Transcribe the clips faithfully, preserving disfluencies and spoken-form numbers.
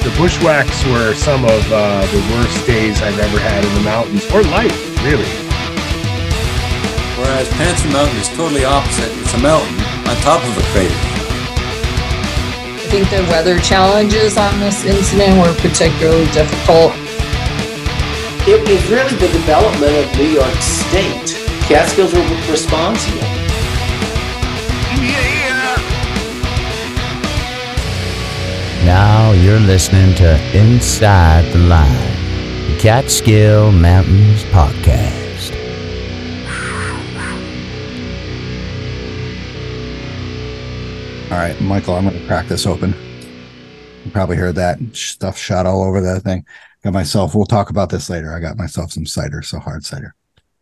the bushwhacks were some of uh, the worst days I've ever had in the mountains, or life, really. Whereas Panther Mountain is totally opposite. It's a mountain on top of a crater. I think the weather challenges on this incident were particularly difficult. It was really the development of New York State. Catskills were responsible. Yeah. Now you're listening to Inside the Line, the Catskill Mountains podcast. All right, Michael, I'm going to crack this open. You probably heard that stuff shot all over that thing. Got myself, we'll talk about this later. I got myself some cider, so hard cider.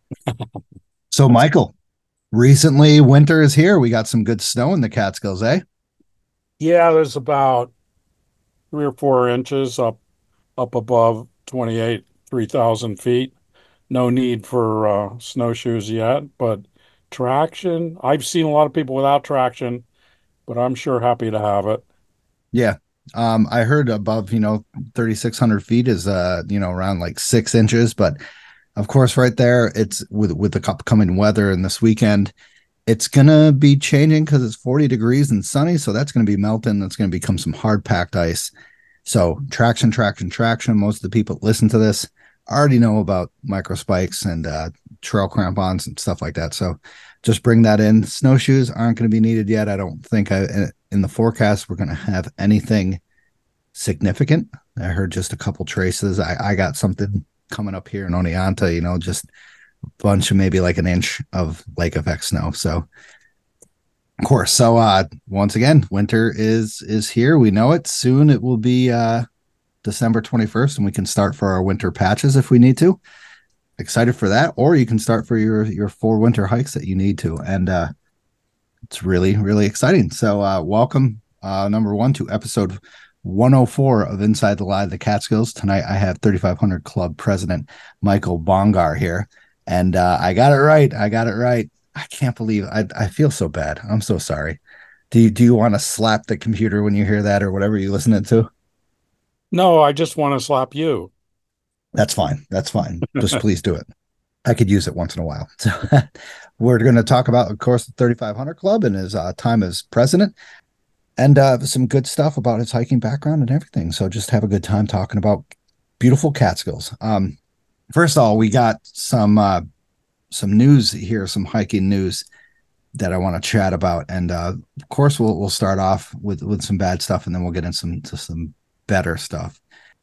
So, Michael, recently winter is here. We got some good snow in the Catskills, eh? Yeah, there's about three or four inches up up above twenty-eight, three thousand feet. No need for uh, snowshoes yet, but traction. I've seen a lot of people without traction, but I'm sure happy to have it. Yeah. Um, I heard above, you know, thirty-six hundred feet is, uh, you know, around like six inches. But of course, right there, it's with, with the upcoming weather and this weekend, it's going to be changing because it's forty degrees and sunny. So that's going to be melting. That's going to become some hard packed ice. So traction, traction, traction. Most of the people that listen to this already know about micro spikes and uh, trail crampons and stuff like that. So just bring that in. Snowshoes aren't going to be needed yet. I don't think I, in the forecast we're going to have anything significant. I heard just a couple traces. I, I got something coming up here in Oneonta, you know, just a bunch of maybe like an inch of lake effect snow. So of course, so uh, once again, winter is is here. We know it. Soon it will be uh, December twenty-first, and we can start for our winter patches if we need to. Excited for that, or you can start for your your four winter hikes that you need to, and uh it's really really exciting. So uh welcome uh number one to episode one oh four of Inside the Line, the Catskills. Tonight I have thirty-five hundred Club President Michael Bongar here, and uh I got it right. I got it right. I can't believe I I feel so bad. I'm so sorry. Do you do you want to slap the computer when you hear that or whatever you're listening to? No, I just want to slap you. That's fine. That's fine. Just please do it. I could use it once in a while. So we're going to talk about, of course, the thirty-five hundred Club and his uh, time as president, and uh, some good stuff about his hiking background and everything. So just have a good time talking about beautiful Catskills. Um, first of all, we got some uh, some news here, some hiking news that I want to chat about, and uh, of course, we'll we'll start off with with some bad stuff, and then we'll get into some to some better stuff.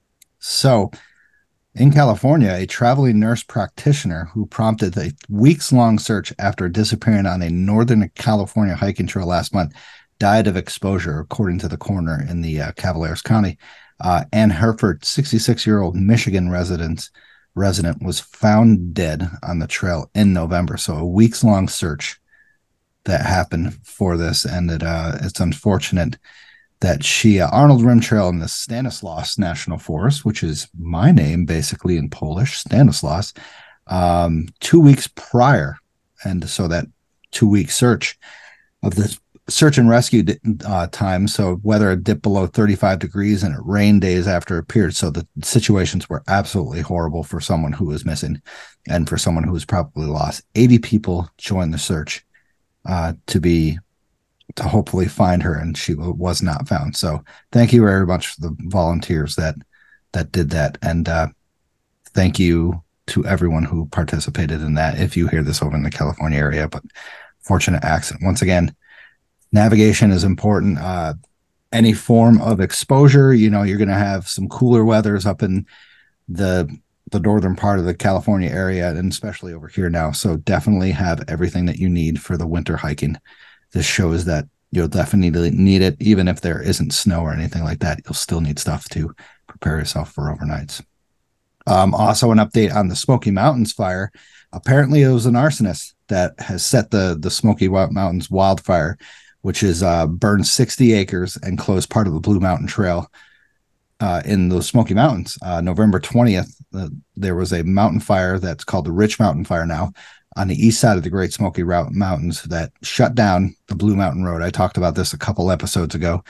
So, in California, a traveling nurse practitioner who prompted a weeks-long search after disappearing on a Northern California hiking trail last month died of exposure, according to the coroner in the uh, Cavaliers County. Uh, Ann Herford, sixty-six-year-old Michigan resident, resident, was found dead on the trail in November. So a weeks-long search that happened for this, and it, uh, it's unfortunate that she, uh, Arnold Rim Trail in the Stanislaus National Forest, which is my name basically in Polish, Stanislaus, um, two weeks prior. And so that two-week search of this search and rescue uh, time, so weather had dipped below thirty-five degrees and it rained days after it appeared. So the situations were absolutely horrible for someone who was missing and for someone who was probably lost. eighty people joined the search uh, to be to hopefully find her, and she was not found. So thank you very much for the volunteers that that did that, and uh thank you to everyone who participated in that if you hear this over in the California area. But fortunate accident. Once again, navigation is important. Uh any form of exposure, you know, you're going to have some cooler weathers up in the the northern part of the California area, and especially over here now. So definitely have everything that you need for the winter hiking. This shows that you'll definitely need it. Even if there isn't snow or anything like that, you'll still need stuff to prepare yourself for overnights. Um, also, an update on the Smoky Mountains fire. Apparently, it was an arsonist that has set the, the Smoky Mountains wildfire, which is uh, burned sixty acres and closed part of the Blue Mountain Trail uh, in the Smoky Mountains. Uh, November twentieth, uh, there was a mountain fire that's called the Rich Mountain Fire now, on the east side of the Great Smoky Mountains that shut down the Blue Mountain Road. I talked about this a couple episodes ago.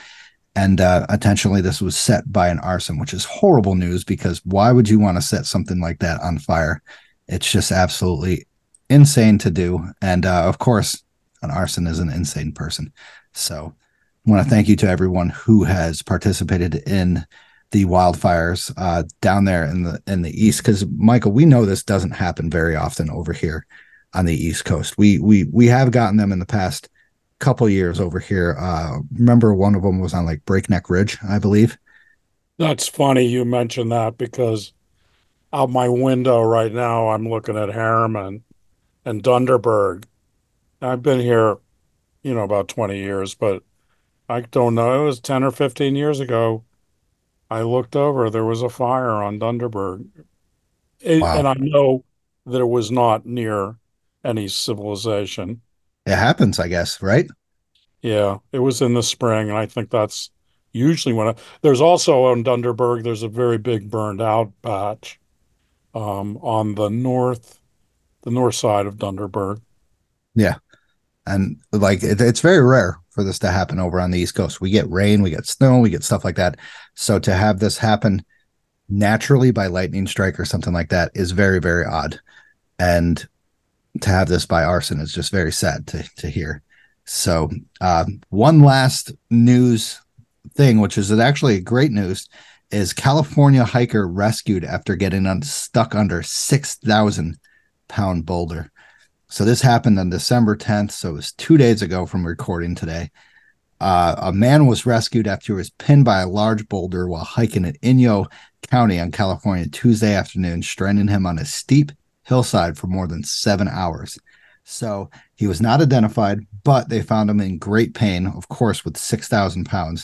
And uh, intentionally, this was set by an arson, which is horrible news because why would you want to set something like that on fire? It's just absolutely insane to do. And uh, of course, an arson is an insane person. So I want to thank you to everyone who has participated in the wildfires uh, down there in the in the east. Because Michael, we know this doesn't happen very often over here on the East Coast. We we we have gotten them in the past couple years over here. Uh, remember, one of them was on like Breakneck Ridge, I believe. That's funny you mentioned that because out my window right now, I'm looking at Harriman and Dunderberg. I've been here, you know, about twenty years, but I don't know. It was ten or fifteen years ago. I looked over, there was a fire on Dunderberg. It, Wow, and I know that it was not near any civilization. it happens, I guess, right? Yeah, it was in the spring, and I think that's usually when I, there's also on Dunderberg, there's a very big burned out patch um, on the north, the north side of Dunderberg. Yeah, and like it, it's very rare for this to happen over on the East Coast. We get rain, we get snow, we get stuff like that. So to have this happen naturally by lightning strike or something like that is very, very odd. And to have this by arson is just very sad to, to hear. So uh, one last news thing, which is actually great news, is California hiker rescued after getting un- stuck under six thousand pound boulder. So this happened on December tenth. So it was two days ago from recording today. Uh, a man was rescued after he was pinned by a large boulder while hiking in Inyo County on California Tuesday afternoon, stranding him on a steep hillside for more than seven hours. So he was not identified, but they found him in great pain, of course, with six thousand pounds.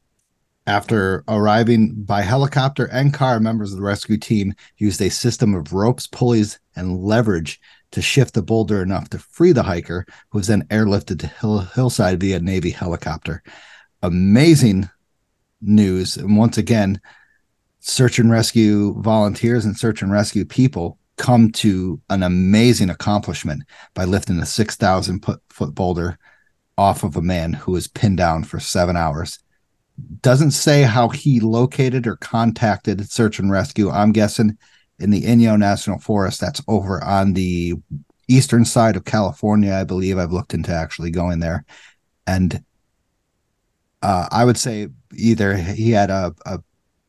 After arriving by helicopter and car, members of the rescue team used a system of ropes, pulleys, and leverage to shift the boulder enough to free the hiker, who was then airlifted to hill, hillside via Navy helicopter. Amazing news. And once again, search and rescue volunteers and search and rescue people come to an amazing accomplishment by lifting a six thousand foot boulder off of a man who was pinned down for seven hours. Doesn't say how he located or contacted search and rescue. I'm guessing in the Inyo National Forest. That's over on the eastern side of California, I believe. I've looked into actually going there. And uh, I would say either he had a, a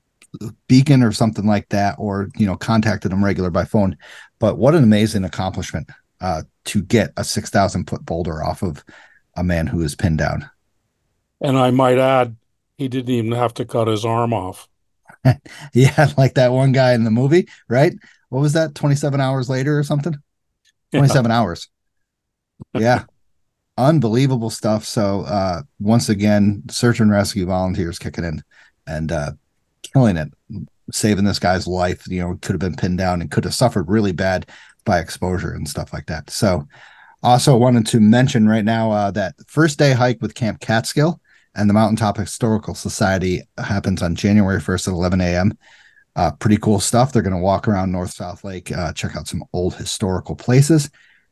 beacon or something like that, or, you know, contacted him regular by phone. But what an amazing accomplishment uh, to get a six thousand foot boulder off of a man who is pinned down. And I might add, he didn't even have to cut his arm off. Yeah, like that one guy in the movie, right? What was that? twenty-seven hours later or something? twenty-seven yeah. hours. Yeah. Unbelievable stuff. So uh, once again, search and rescue volunteers kicking in and uh, killing it, saving this guy's life. You know, could have been pinned down and could have suffered really bad by exposure and stuff like that. So also wanted to mention right now uh, that first day hike with Camp Catskill and the Mountaintop Historical Society happens on January first at eleven a.m. Uh, pretty cool stuff. They're going to walk around North South Lake, uh, check out some old historical places.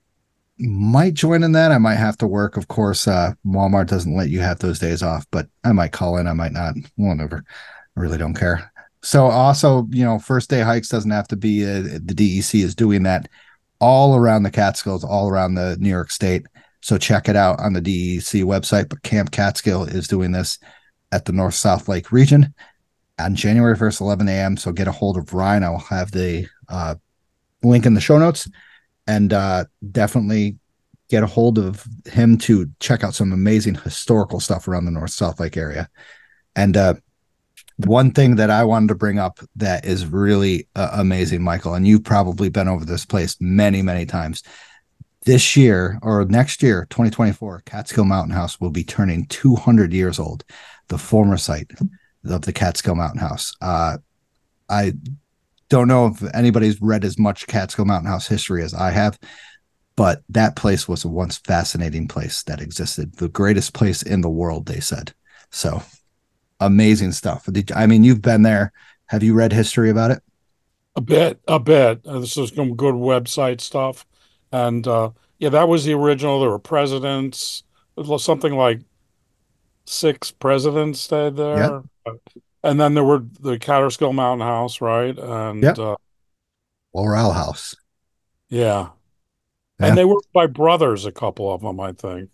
Might join in that. I might have to work. Of course, uh, Walmart doesn't let you have those days off, but I might call in. I might not. Whatever. I really don't care. So also, you know, first day hikes doesn't have to be, uh, the D E C is doing that all around the Catskills, all around the New York State. So check it out on the D E C website. But Camp Catskill is doing this at the North South Lake region on January first, eleven a.m. So get a hold of Ryan. I'll have the uh, link in the show notes, and uh, definitely get a hold of him to check out some amazing historical stuff around the North South Lake area. And uh, one thing that I wanted to bring up that is really uh, amazing, Michael, and you've probably been over this place many, many times. This year or next year, twenty twenty-four, Catskill Mountain House will be turning two hundred years old, the former site of the Catskill Mountain House. Uh, I don't know if anybody's read as much Catskill Mountain House history as I have, but that place was a once fascinating place that existed. The greatest place in the world, they said. So amazing stuff. Did, I mean, you've been there. Have you read history about it? A bit, a bit. Uh, this is some good website stuff. And uh, yeah, that was the original. There were presidents, something like six presidents stayed Yep. there. And then there were the Catterskill Mountain House, right? And Yep. uh, Laurel House. yeah. And Yeah. they were by brothers, a couple of them, I think.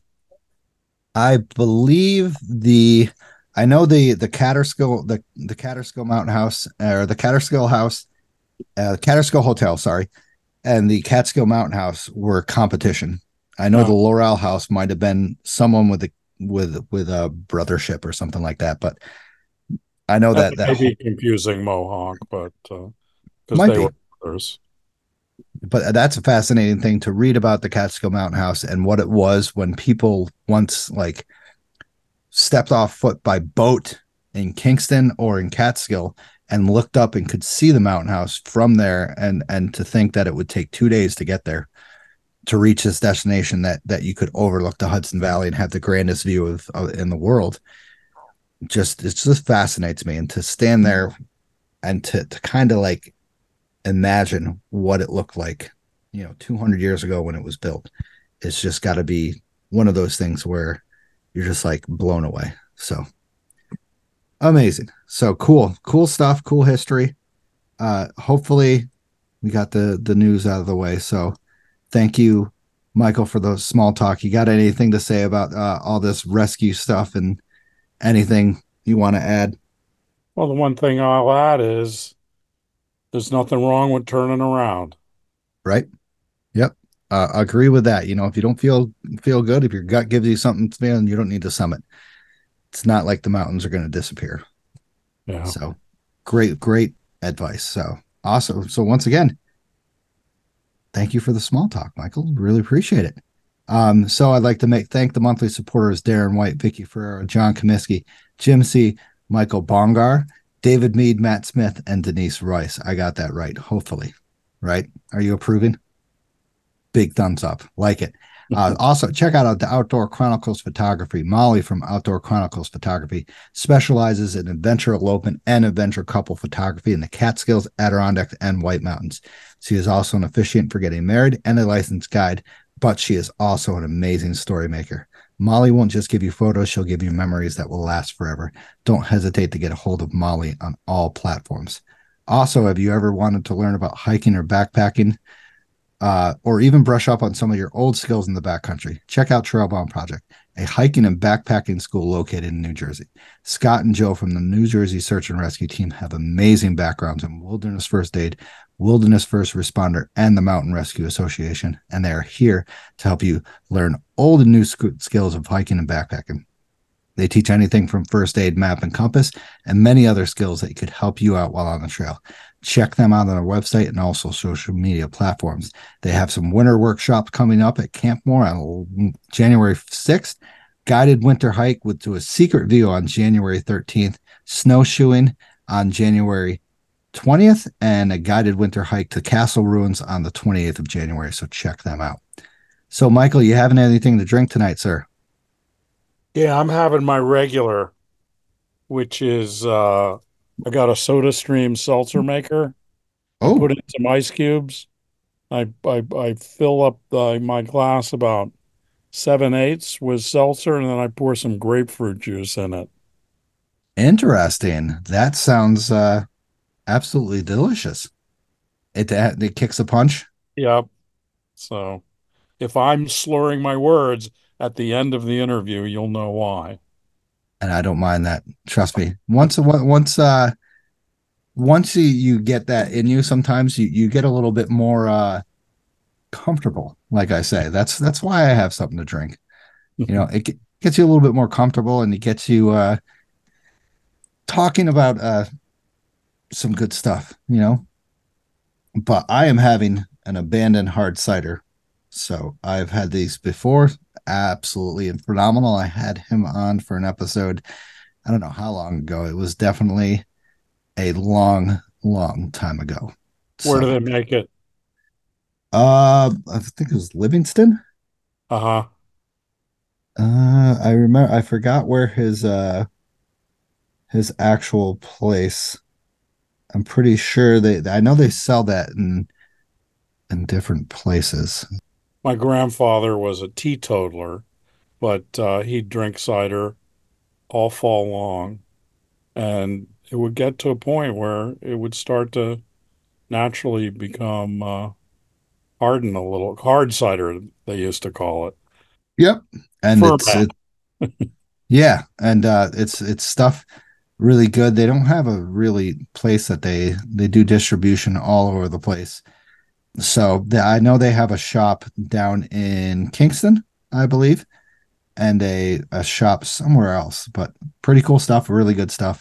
I believe the I know the the Catterskill the the Catterskill Mountain House or the Catterskill House, uh, Catterskill Hotel, sorry, and the Catskill Mountain House were competition. I know Yeah. the Laurel House might have been someone with a with with a brothership or something like that, but I know That that that may whole, be confusing Mohawk, but because might they be. were brothers. But that's a fascinating thing to read about the Catskill Mountain House and what it was when people once like stepped off foot by boat in Kingston or in Catskill and looked up and could see the mountain house from there, and and to think that it would take two days to get there to reach this destination that that you could overlook the Hudson Valley and have the grandest view of, of in the world. Just it just fascinates me, and to stand there and to to kind of like imagine what it looked like, you know, two hundred years ago when it was built. It's just got to be one of those things where you're just like blown away. So amazing. So cool, cool stuff, cool history. Uh, hopefully we got the, the news out of the way. So thank you, Michael, for the small talk. You got anything to say about uh, all this rescue stuff and anything you want to add? Well, the one thing I'll add is there's nothing wrong with turning around. Right. Yep. Uh, agree with that. You know, if you don't feel feel good, if your gut gives you something, man, you don't need to summit. It's not like the mountains are going to disappear. Yeah. So great, great advice. So awesome. So once again, thank you for the small talk, Michael. Really appreciate it. Um, so I'd like to make thank the monthly supporters: Darren White, Vicky Ferrero, John Comiskey, Jim C., Michael Bongar, David Mead, Matt Smith, and Denise Royce. I got that right, hopefully. Right? Are you approving? Big thumbs up. Like it. Uh, also, check out the Outdoor Chronicles Photography. Molly from Outdoor Chronicles Photography specializes in adventure elopement and adventure couple photography in the Catskills, Adirondacks, and White Mountains. She is also an officiant for getting married and a licensed guide, but she is also an amazing story maker. Molly won't just give you photos, she'll give you memories that will last forever. Don't hesitate to get a hold of Molly on all platforms. Also, have you ever wanted to learn about hiking or backpacking? Uh, or even brush up on some of your old skills in the backcountry? Check out Trailbound Project, a hiking and backpacking school located in New Jersey. Scott and Joe from the New Jersey Search and Rescue Team have amazing backgrounds in wilderness first aid, wilderness first responder, and the Mountain Rescue Association, and they are here to help you learn old and new sc- skills of hiking and backpacking. They teach anything from first aid, map, and compass, and many other skills that could help you out while on the trail. Check them out on their website and also social media platforms. They have some winter workshops coming up at Campmore on January sixth, guided winter hike with to a secret view on January thirteenth, snowshoeing on January twentieth, and a guided winter hike to Castle Ruins on the twenty-eighth of January. So check them out. So, Michael, you haven't had anything to drink tonight, sir? Yeah, I'm having my regular, which is uh I got a Soda Stream seltzer maker. I Oh, put in some ice cubes. I I, I fill up the, my glass about seven eighths with seltzer, and then I pour some grapefruit juice in it. interesting. That sounds uh, absolutely delicious. It it kicks a punch. Yep. So if I'm slurring my words at the end of the interview, you'll know why. And I don't mind that. Trust me. Once once uh once you, you get that in you, sometimes you, you get a little bit more uh comfortable. Like I say, that's that's why I have something to drink. You know, it gets you a little bit more comfortable, and it gets you uh talking about uh some good stuff, you know. But I am having an abandoned hard cider. So I've had these before. Absolutely phenomenal. I had him on for an episode. I don't know how long ago. It was definitely a long, long time ago. Where So, do they make it? uh, I think it was Livingston. Uh-huh. Uh, I remember. I forgot where his uh his actual place. I'm pretty sure they. I know they sell that in in different places. My grandfather was a teetotaler, but uh, he'd drink cider all fall long. And it would get to a point where it would start to naturally become uh, harden a little, hard cider, they used to call it. Yep. And it's Ferment. it, yeah, and uh, it's it's stuff really good. They don't have a really place that they they do distribution all over the place. So the, I know they have a shop down in Kingston, I believe, and a a shop somewhere else. But pretty cool stuff, really good stuff.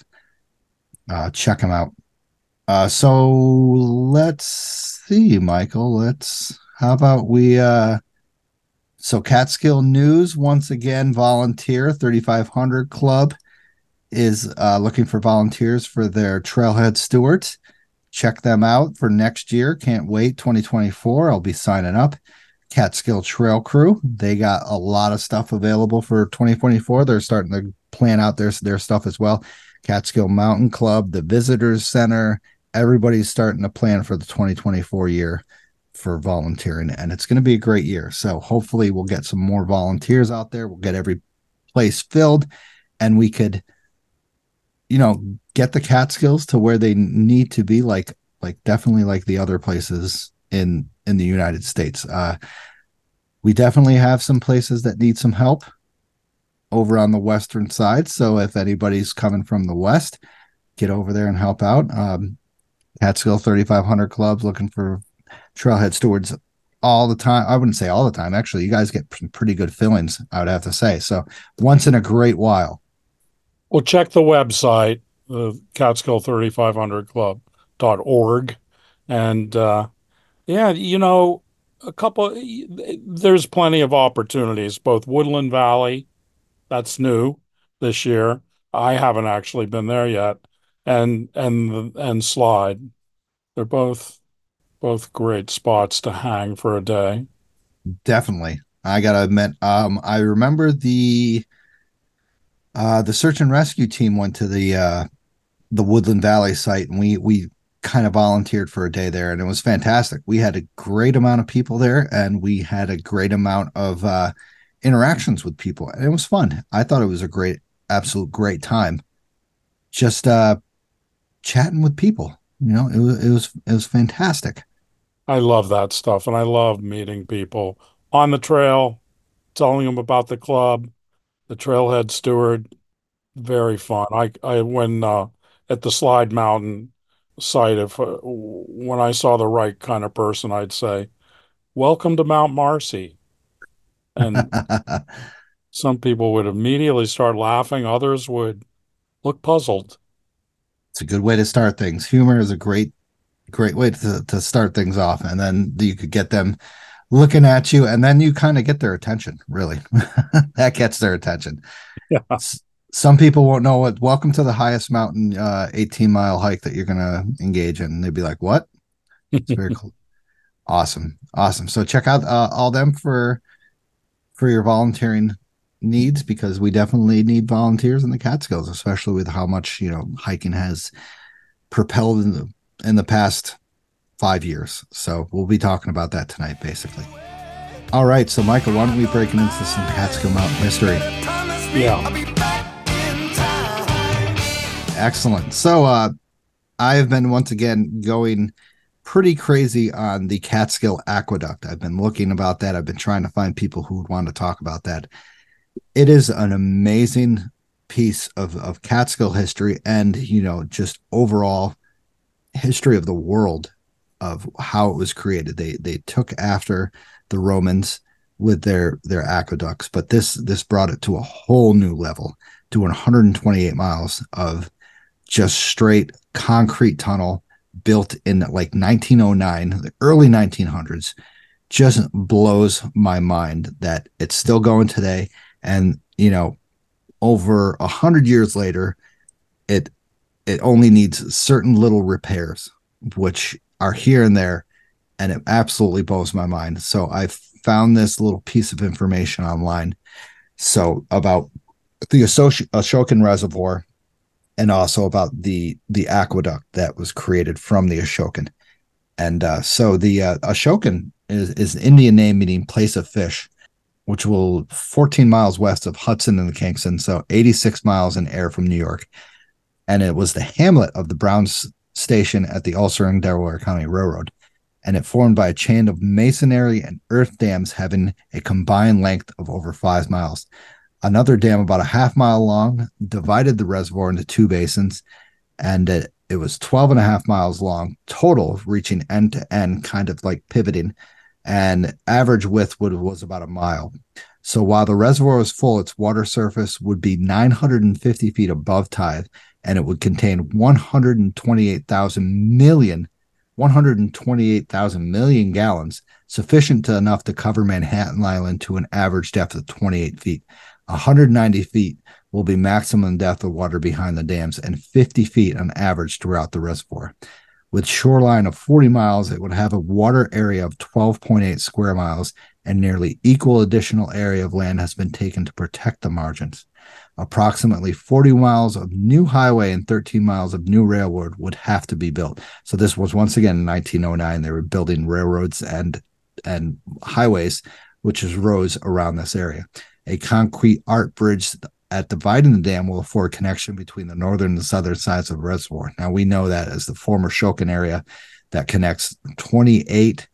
Uh, check them out. Uh, so let's see, Michael. Let's how about we uh so Catskill News once again volunteer thirty-five hundred Club is uh, looking for volunteers for their Trailhead Stewards. Check them out for next year. Can't wait. twenty twenty-four. I'll be signing up. Catskill Trail Crew. They got a lot of stuff available for twenty twenty-four. They're starting to plan out their their stuff as well. Catskill Mountain Club, the Visitors Center. Everybody's starting to plan for the twenty twenty-four year for volunteering, and it's going to be a great year. So hopefully we'll get some more volunteers out there. We'll get every place filled, and we could, you know, get the Catskills to where they need to be, like like definitely like the other places in in the United States. Uh, we definitely have some places that need some help over on the western side. So if anybody's coming from the west, get over there and help out. Um, Catskill thirty-five hundred Clubs looking for Trailhead Stewards all the time. I wouldn't say all the time. Actually, you guys get pretty good fillings, I would have to say. So once in a great while. Well, check the website, the Catskill thirty-five hundred club dot org. And uh, yeah, you know, a couple, there's plenty of opportunities, both Woodland Valley, that's new this year. I haven't actually been there yet. And and and Slide. They're both both great spots to hang for a day. Definitely. I gotta admit, um, I remember the uh the search and rescue team went to the uh the Woodland Valley site, and we we kind of volunteered for a day there, and it was fantastic. We had a great amount of people there, and we had a great amount of uh interactions with people, and it was fun. I thought it was a great, absolute great time. Just uh chatting with people. You know, it was it was it was fantastic. I love that stuff, and I love meeting people on the trail, telling them about the club, the Trailhead Steward. Very fun. I I when uh, at the Slide Mountain site, if uh, when I saw the right kind of person, I'd say, "Welcome to Mount Marcy," and some people would immediately start laughing. Others would look puzzled. It's a good way to start things. Humor is a great, great way to, to start things off. And then you could get them looking at you, and then you kind of get their attention, really. That gets their attention. Yeah. Some people won't know what, welcome to the highest mountain, uh, eighteen mile hike that you're going to engage in. They'd be like, what? It's very cool. Awesome. Awesome. So check out uh, all them for, for your volunteering needs, because we definitely need volunteers in the Catskills, especially with how much, you know, hiking has propelled in the in the past five years. So we'll be talking about that tonight, basically. All right, so Michael, why don't we break into some Catskill Mountain history? Yeah. Excellent. So uh I have been once again going pretty crazy on the Catskill Aqueduct. I've been looking about that. I've been trying to find people who would want to talk about that. It is an amazing piece of, of Catskill history, and, you know, just overall history of the world of how it was created. They they took after the Romans with their their aqueducts, but this this brought it to a whole new level, doing one hundred twenty-eight miles of just straight concrete tunnel built in like nineteen oh nine, the early nineteen hundreds. Just blows my mind that it's still going today. And, you know, over a hundred years later, it it only needs certain little repairs, which are here and there, and it absolutely blows my mind. So I found this little piece of information online, so about the Ashoka, Ashokan Reservoir, and also about the the aqueduct that was created from the Ashokan. And uh, so the uh, Ashokan is, is an Indian name meaning place of fish. which will fourteen miles west of Hudson and the Kingston, so eighty-six miles in air from New York. And it was the hamlet of the Browns Station at the Ulster and Delaware County Railroad. And it formed by a chain of masonry and earth dams having a combined length of over five miles. Another dam about a half mile long divided the reservoir into two basins, and it, it was twelve and a half miles long total, reaching end to end, kind of like pivoting, and average width would, was about a mile. So while the reservoir was full, its water surface would be nine hundred fifty feet above tide, and it would contain one hundred twenty-eight thousand million, one hundred twenty-eight thousand million gallons, sufficient to enough to cover Manhattan Island to an average depth of twenty-eight feet. one hundred ninety feet will be maximum depth of water behind the dams, and fifty feet on average throughout the reservoir. With shoreline of forty miles, it would have a water area of twelve point eight square miles, and nearly equal additional area of land has been taken to protect the margins. Approximately forty miles of new highway and thirteen miles of new railroad would have to be built. So this was once again in nineteen oh nine. They were building railroads and and highways, which is roads around this area. A concrete arch bridge at dividing the dam will afford connection between the northern and the southern sides of the reservoir. Now we know that as the former Shokin area that connects twenty-eight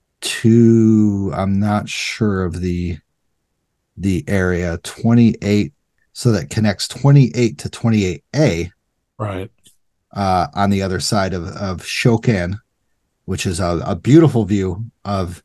to, I'm not sure of the the area, twenty-eight, so that connects twenty-eight to twenty-eight A, Right. uh, on the other side of, of Shokan, which is a, a beautiful view of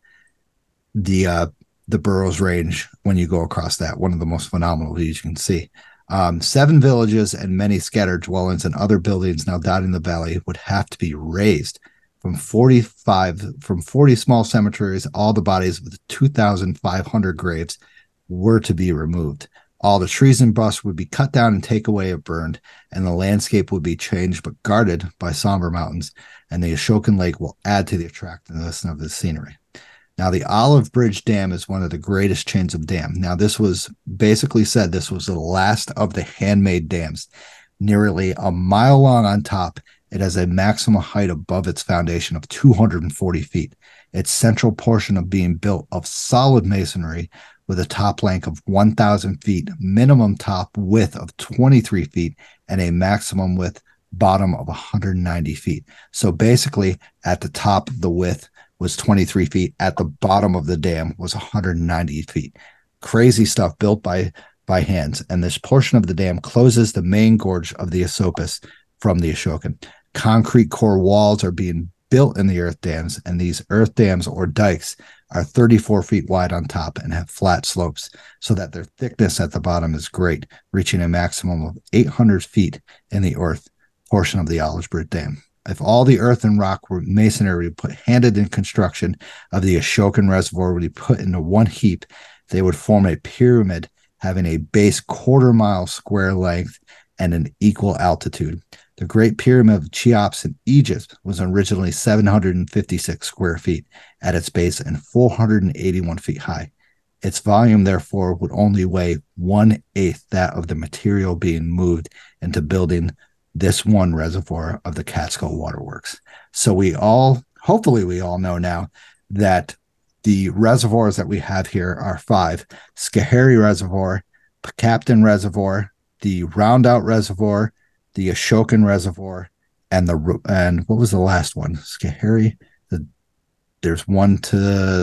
the uh, the Burroughs Range when you go across that. One of the most phenomenal views you can see. Um, seven villages and many scattered dwellings and other buildings now dotting the valley would have to be razed. From forty-five, from forty small cemeteries, all the bodies with two thousand five hundred graves were to be removed. All the trees and brush would be cut down and taken away or burned, and the landscape would be changed but guarded by somber mountains, and the Ashokan Lake will add to the attractiveness of the scenery. Now, the Olive Bridge Dam is one of the greatest chains of dam. Now, this was basically said this was the last of the handmade dams. Nearly a mile long on top, it has a maximum height above its foundation of two hundred forty feet. Its central portion of being built of solid masonry with a top length of one thousand feet, minimum top width of twenty-three feet, and a maximum width bottom of one hundred ninety feet. So basically, at the top of the width was twenty-three feet. At the bottom of the dam was one hundred ninety feet. Crazy stuff built by, by hands. And this portion of the dam closes the main gorge of the Esopus from the Ashokan. Concrete core walls are being built in the earth dams, and these earth dams or dikes are thirty-four feet wide on top and have flat slopes so that their thickness at the bottom is great, reaching a maximum of eight hundred feet in the earth portion of the Olive Bridge Dam. If all the earth and rock were masonry put handed in construction of the Ashokan Reservoir would be put into one heap, they would form a pyramid having a base quarter mile square length and an equal altitude. The Great Pyramid of Cheops in Egypt was originally seven hundred fifty-six square feet at its base and four hundred eighty-one feet high. Its volume, therefore, would only weigh one-eighth that of the material being moved into building this one reservoir of the Catskill Waterworks. So we all, hopefully we all know now that the reservoirs that we have here are five: Schoharie Reservoir, Captain Reservoir, the Roundout Reservoir, the Ashokan Reservoir, and the and what was the last one? Schoharie. The, there's one to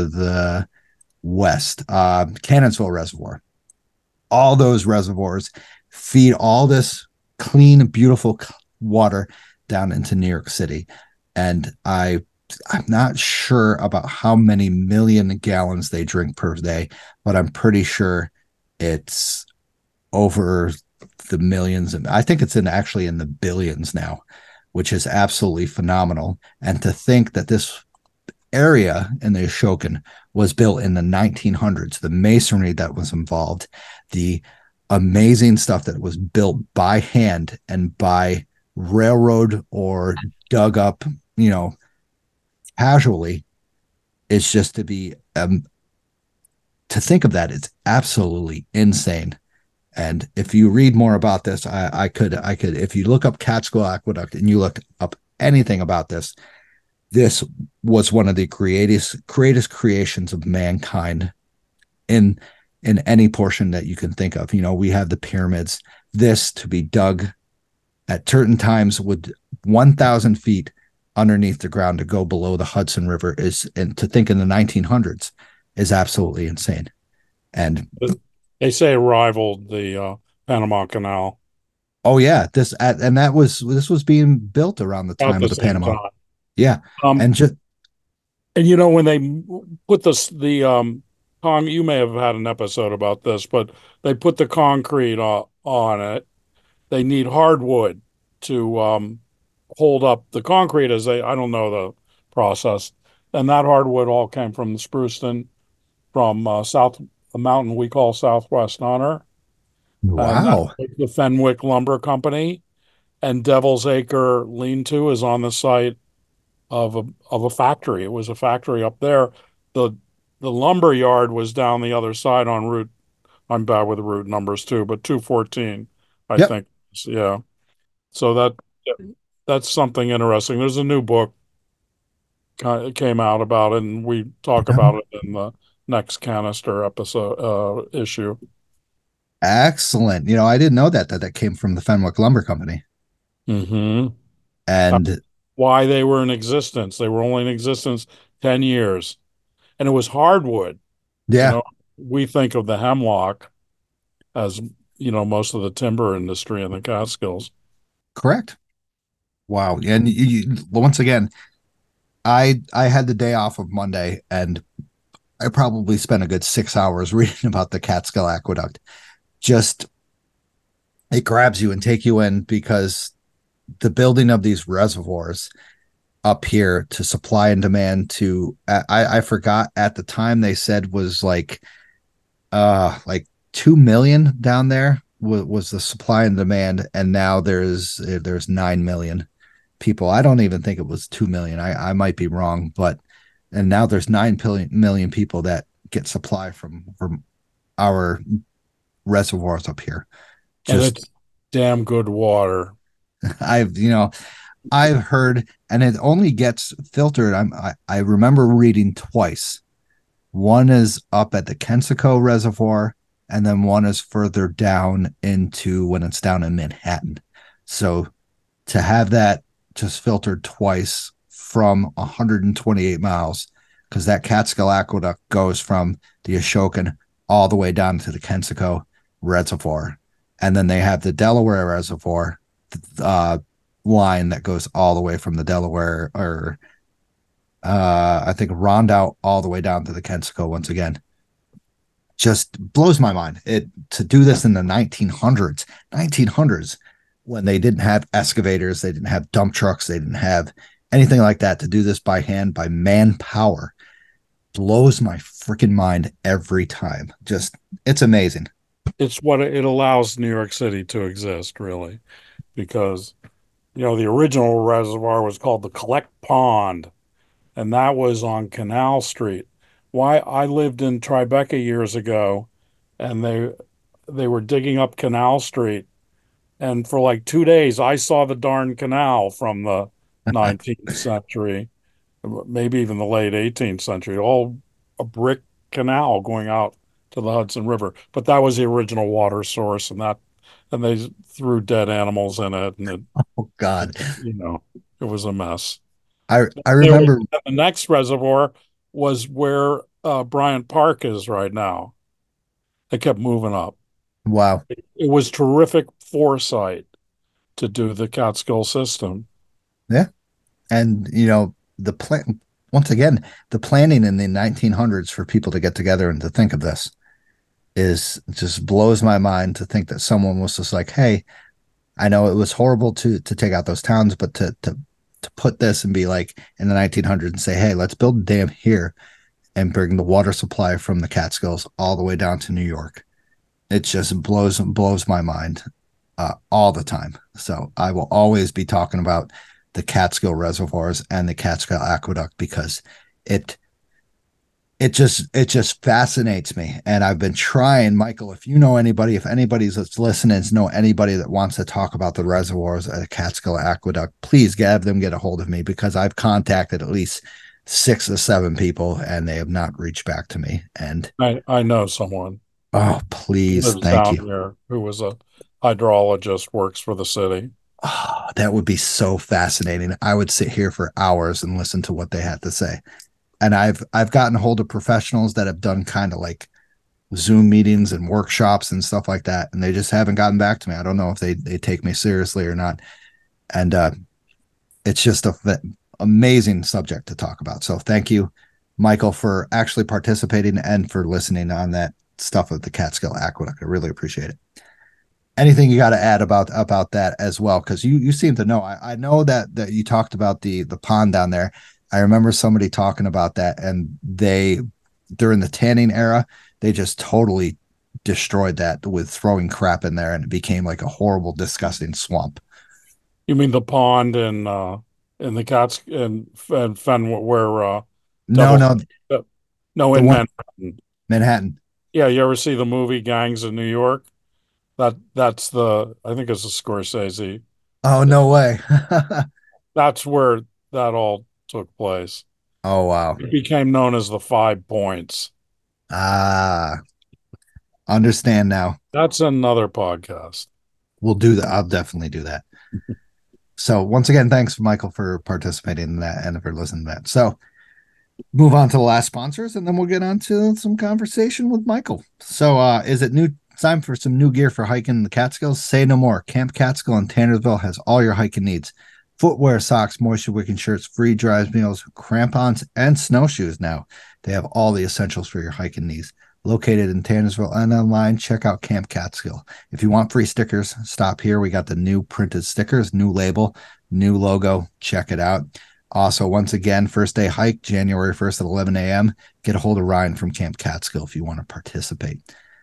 the west, uh, Cannonsville Reservoir. All those reservoirs feed all this clean, beautiful water down into New York City, and I I'm not sure about how many million gallons they drink per day, but I'm pretty sure it's over the millions, and I think it's in actually in the billions now, which is absolutely phenomenal. And to think that this area in the Ashokan was built in the nineteen hundreds, the masonry that was involved, the amazing stuff that was built by hand and by railroad or dug up, you know, casually, it's just to be um, to think of that, it's absolutely insane. And if you read more about this, I, I could, I could, if you look up Catskill Aqueduct and you look up anything about this, this was one of the greatest, greatest creations of mankind in, in any portion that you can think of. You know, we have the pyramids, this to be dug at certain times with one thousand feet underneath the ground to go below the Hudson River is, and to think in the nineteen hundreds is absolutely insane. And they say it rivaled the uh, Panama Canal. Oh yeah, this and that was this was being built around the time the of the Panama. Time. Yeah, um, and just and you know when they put this the um con you may have had an episode about this, but they put the concrete uh, on it. They need hardwood to um, hold up the concrete as they I don't know the process, and that hardwood all came from the Spruceton from uh, south the mountain we call Southwest Honor. Wow. And the Fenwick Lumber Company, and Devil's Acre Lean-To is on the site of a of a factory. It was a factory up there. The the lumber yard was down the other side on route. I'm bad with the route numbers too, but two fourteen, I Yep. think. Yeah. So that that's something interesting. There's a new book uh, came out about it, and we talk Okay. about it in the next canister episode uh, issue. Excellent. You know, I didn't know that that that came from the Fenwick Lumber Company. Mm-hmm. And why they were in existence. They were only in existence ten years. And it was hardwood. yeah, You know, we think of the hemlock as, you know, most of the timber industry in the Catskills. correct. Wow. And you, you, once again, I I had the day off of Monday, and I probably spent a good six hours reading about the Catskill Aqueduct. Just it grabs you and take you in, because the building of these reservoirs up here to supply and demand to I, I forgot at the time they said was like uh like two million down there was, was the supply and demand, and now there's there's nine million people. I don't even think it was two million. I, I might be wrong, but and now there's nine million people that get supply from from our reservoirs up here. Just, and it's damn good water. I've you know I've heard, and it only gets filtered. I'm, I, I remember reading twice. One is up at the Kensico Reservoir, and then one is further down into when it's down in Manhattan. So to have that just filtered twice from one hundred twenty-eight miles, because that Catskill Aqueduct goes from the Ashokan all the way down to the Kensico Reservoir. And then they have the Delaware Reservoir, uh, line that goes all the way from the Delaware, or uh I think Rondout, all the way down to the Kensico. Once again, just blows my mind it to do this in the nineteen hundreds when they didn't have excavators, they didn't have dump trucks, they didn't have anything like that. To do this by hand, by manpower, blows my freaking mind every time. Just it's amazing. It's what it allows New York City to exist, really, because you know, the original reservoir was called the Collect Pond, and that was on Canal Street. Why I lived in Tribeca years ago, and they they were digging up Canal Street, and for like two days I saw the darn canal from the nineteenth century, maybe even the late eighteenth century, all a brick canal going out to the Hudson River. But that was the original water source, and that and they threw dead animals in it, and it, oh God, you know, it was a mess. I I remember the next reservoir was where uh, Bryant Park is right now. They kept moving up. Wow, it, it was terrific foresight to do the Catskill system. Yeah, and you know the plan. Once again, the planning in the nineteen hundreds for people to get together and to think of this is just blows my mind. To think that someone was just like, hey, I know it was horrible to to take out those towns, but to to to put this and be like in the nineteen hundreds and say, hey, let's build a dam here and bring the water supply from the Catskills all the way down to New York. It just blows blows my mind uh, all the time. So I will always be talking about the Catskill reservoirs and the Catskill Aqueduct, because it it just it just fascinates me. And I've been trying, Michael, if you know anybody, if anybody's that's listening, know anybody that wants to talk about the reservoirs at the Catskill Aqueduct, please have them get a hold of me, because I've contacted at least six or seven people and they have not reached back to me. And I, I know someone. Oh, He please. lives Thank down you. here, who was a hydrologist, works for the city. Oh, that would be so fascinating. I would sit here for hours and listen to what they had to say. And I've I've gotten a hold of professionals that have done kind of like Zoom meetings and workshops and stuff like that, and they just haven't gotten back to me. I don't know if they they take me seriously or not. And uh, it's just a f- amazing subject to talk about. So thank you, Michael, for actually participating and for listening on that stuff of the Catskill Aqueduct. I really appreciate it. Anything you got to add about about that as well? Because you you seem to know. I, I know that that you talked about the the pond down there. I remember somebody talking about that, and they during the tanning era, they just totally destroyed that with throwing crap in there, and it became like a horrible, disgusting swamp. You mean the pond in uh in the Cats in Fen, Fen where uh No, Devil no, uh, no, the in one Manhattan. Manhattan. Yeah, you ever see the movie Gangs of New York? That that's the I think it's a Scorsese. Oh, no way. That's where that all took place. Oh, wow. It became known as the Five Points. Ah, understand now. That's another podcast. We'll do that. I'll definitely do that. So once again, thanks, Michael, for participating in that and for listening to that. So move on to the last sponsors, and then we'll get on to some conversation with Michael. So uh, is it new time for some new gear for hiking in the Catskills? Say no more. Camp Catskill in Tannersville has all your hiking needs. Footwear, socks, moisture wicking shirts, free dries meals, crampons, and snowshoes now. They have all the essentials for your hiking needs. Located in Tannersville and online, check out Camp Catskill. If you want free stickers, stop here. We got the new printed stickers, new label, new logo. Check it out. Also, once again, first day hike, January first at eleven a.m. Get a hold of Ryan from Camp Catskill if you want to participate.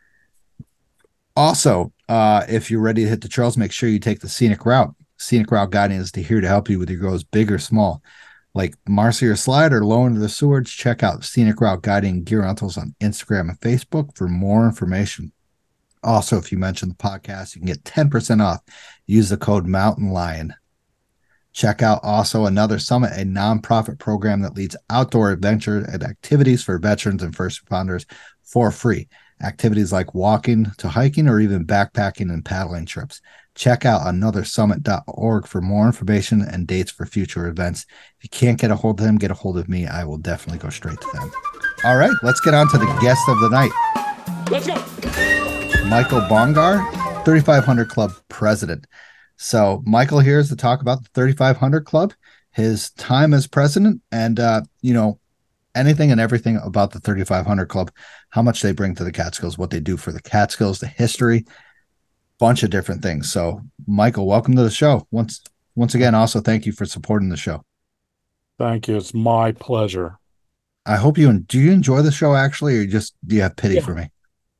Also, uh, if you're ready to hit the trails, make sure you take the scenic route. Scenic route guiding is to here to help you with your goals, big or small. Like Marcy or Slide or Low into the Sewers, check out Scenic Route Guiding Gear Rentals on Instagram and Facebook for more information. Also, if you mention the podcast, you can get ten percent off. Use the code Mountain Lion. Check out also Another Summit, a nonprofit program that leads outdoor adventure and activities for veterans and first responders for free. Activities like walking to hiking or even backpacking and paddling trips. Check out another summit dot org for more information and dates for future events. If you can't get a hold of them, get a hold of me. I will definitely go straight to them. All right, let's get on to the guest of the night. Let's go. Michael Bongar, thirty-five hundred Club president. So Michael here is to talk about the thirty-five hundred Club, his time as president, and, uh, you know, anything and everything about the thirty-five hundred Club, how much they bring to the Catskills, what they do for the Catskills, the history, bunch of different things. So Michael, welcome to the show. Once once again, also thank you for supporting the show. Thank you. It's my pleasure. I hope you do you enjoy the show actually, or you just do you have pity Yeah. for me?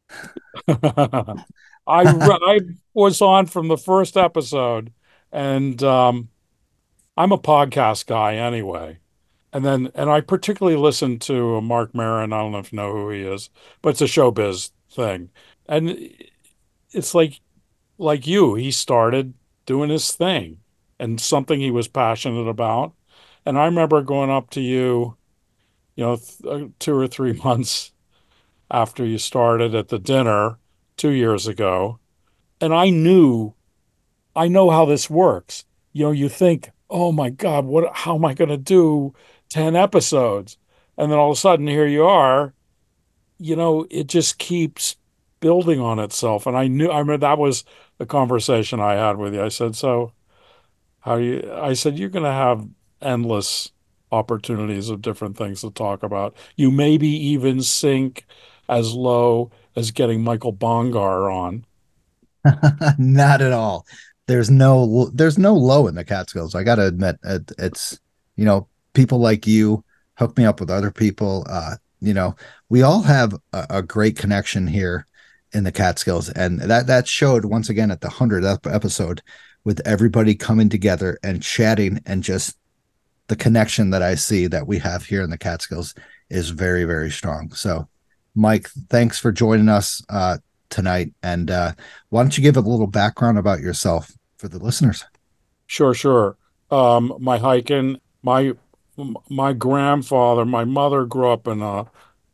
I I was on from the first episode, and um, I'm a podcast guy anyway. And then, and I particularly listened to Mark Maron. I don't know if you know who he is, but it's a showbiz thing. And it's like, like you, he started doing his thing and something he was passionate about. And I remember going up to you, you know, th- uh, two or three months after you started at the dinner two years ago. And I knew, I know how this works. You know, you think, oh my God, what, how am I going to do ten episodes? And then all of a sudden, here you are. You know, it just keeps building on itself. And I knew, I remember that was the conversation I had with you. I said, so how you, I said, you're going to have endless opportunities of different things to talk about. You maybe even sink as low as getting Michael Bongar on. Not at all. There's no there's no low in the Catskills. I got to admit, it, it's you know people like you hook me up with other people. Uh, you know, we all have a, a great connection here in the Catskills, and that that showed once again at the hundredth episode with everybody coming together and chatting, and just the connection that I see that we have here in the Catskills is very very strong. So, Mike, thanks for joining us uh, tonight, and uh, why don't you give a little background about yourself for the listeners? Sure, sure. Um, my hiking, my my grandfather, my mother grew up in a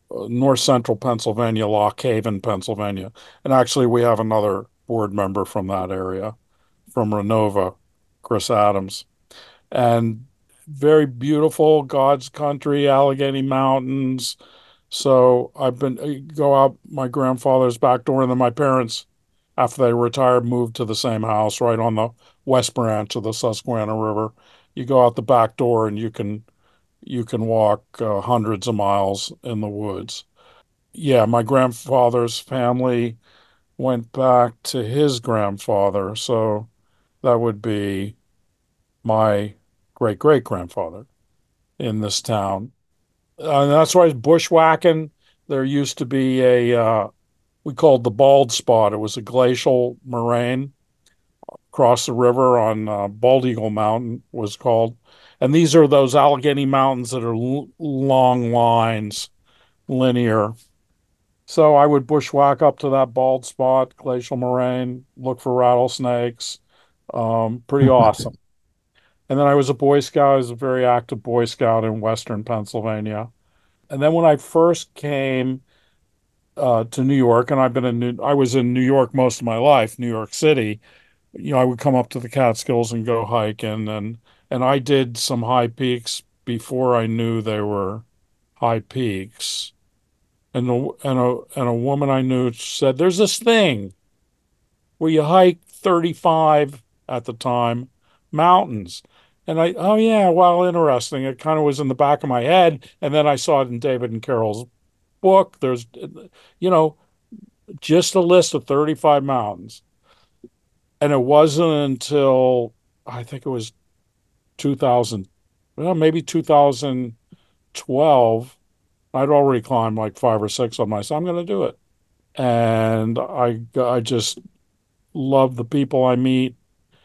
uh, north central Pennsylvania, Lock Haven, Pennsylvania. And actually, we have another board member from that area, from Renova, Chris Adams. And very beautiful, God's country, Allegheny Mountains. So I've been I go out my grandfather's back door, and then my parents, after they retired, moved to the same house right on the west branch of the Susquehanna River. You go out the back door, and you can you can walk uh, hundreds of miles in the woods. Yeah, my grandfather's family went back to his grandfather, so that would be my great great grandfather in this town. Uh, and that's why bushwhacking. There used to be a uh, we called the bald spot. It was a glacial moraine across the river on uh, Bald Eagle Mountain was called. And these are those Allegheny Mountains that are l- long lines, linear. So I would bushwhack up to that bald spot, glacial moraine, look for rattlesnakes. Um, pretty awesome. And then I was a Boy Scout. I was a very active Boy Scout in Western Pennsylvania. And then when I first came uh, to New York, and I've been in New, I was in New York most of my life, New York City. You know, I would come up to the Catskills and go hiking, and and I did some high peaks before I knew they were high peaks. And a, and a and a woman I knew said, "There's this thing where you hike thirty-five at the time mountains." And I, oh yeah, well, interesting. It kind of was in the back of my head, and then I saw it in David and Carol's book. There's, you know, just a list of thirty-five mountains. And it wasn't until I think it was two thousand, well, maybe two thousand twelve. I'd already climbed like five or six of them. I said, I'm going to do it. And I, I just love the people I meet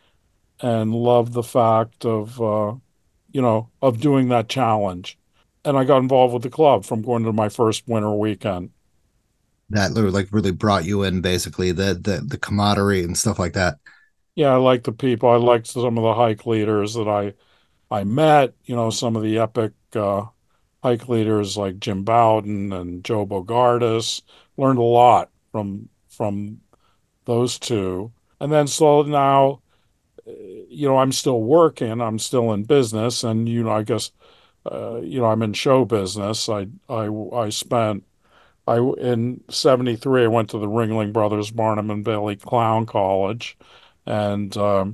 and love the fact of, uh, you know, of doing that challenge. And I got involved with the club from going to my first winter weekend. That like really brought you in, basically the the the camaraderie and stuff like that. Yeah, I like the people. I liked some of the hike leaders that I I met. You know, some of the epic uh, hike leaders like Jim Bowden and Joe Bogardus. Learned a lot from from those two. And then so now, you know, I'm still working. I'm still in business, and you know, I guess, uh, you know, I'm in show business. I I I spent I in seventy-three. I went to the Ringling Brothers Barnum and Bailey Clown College, and um,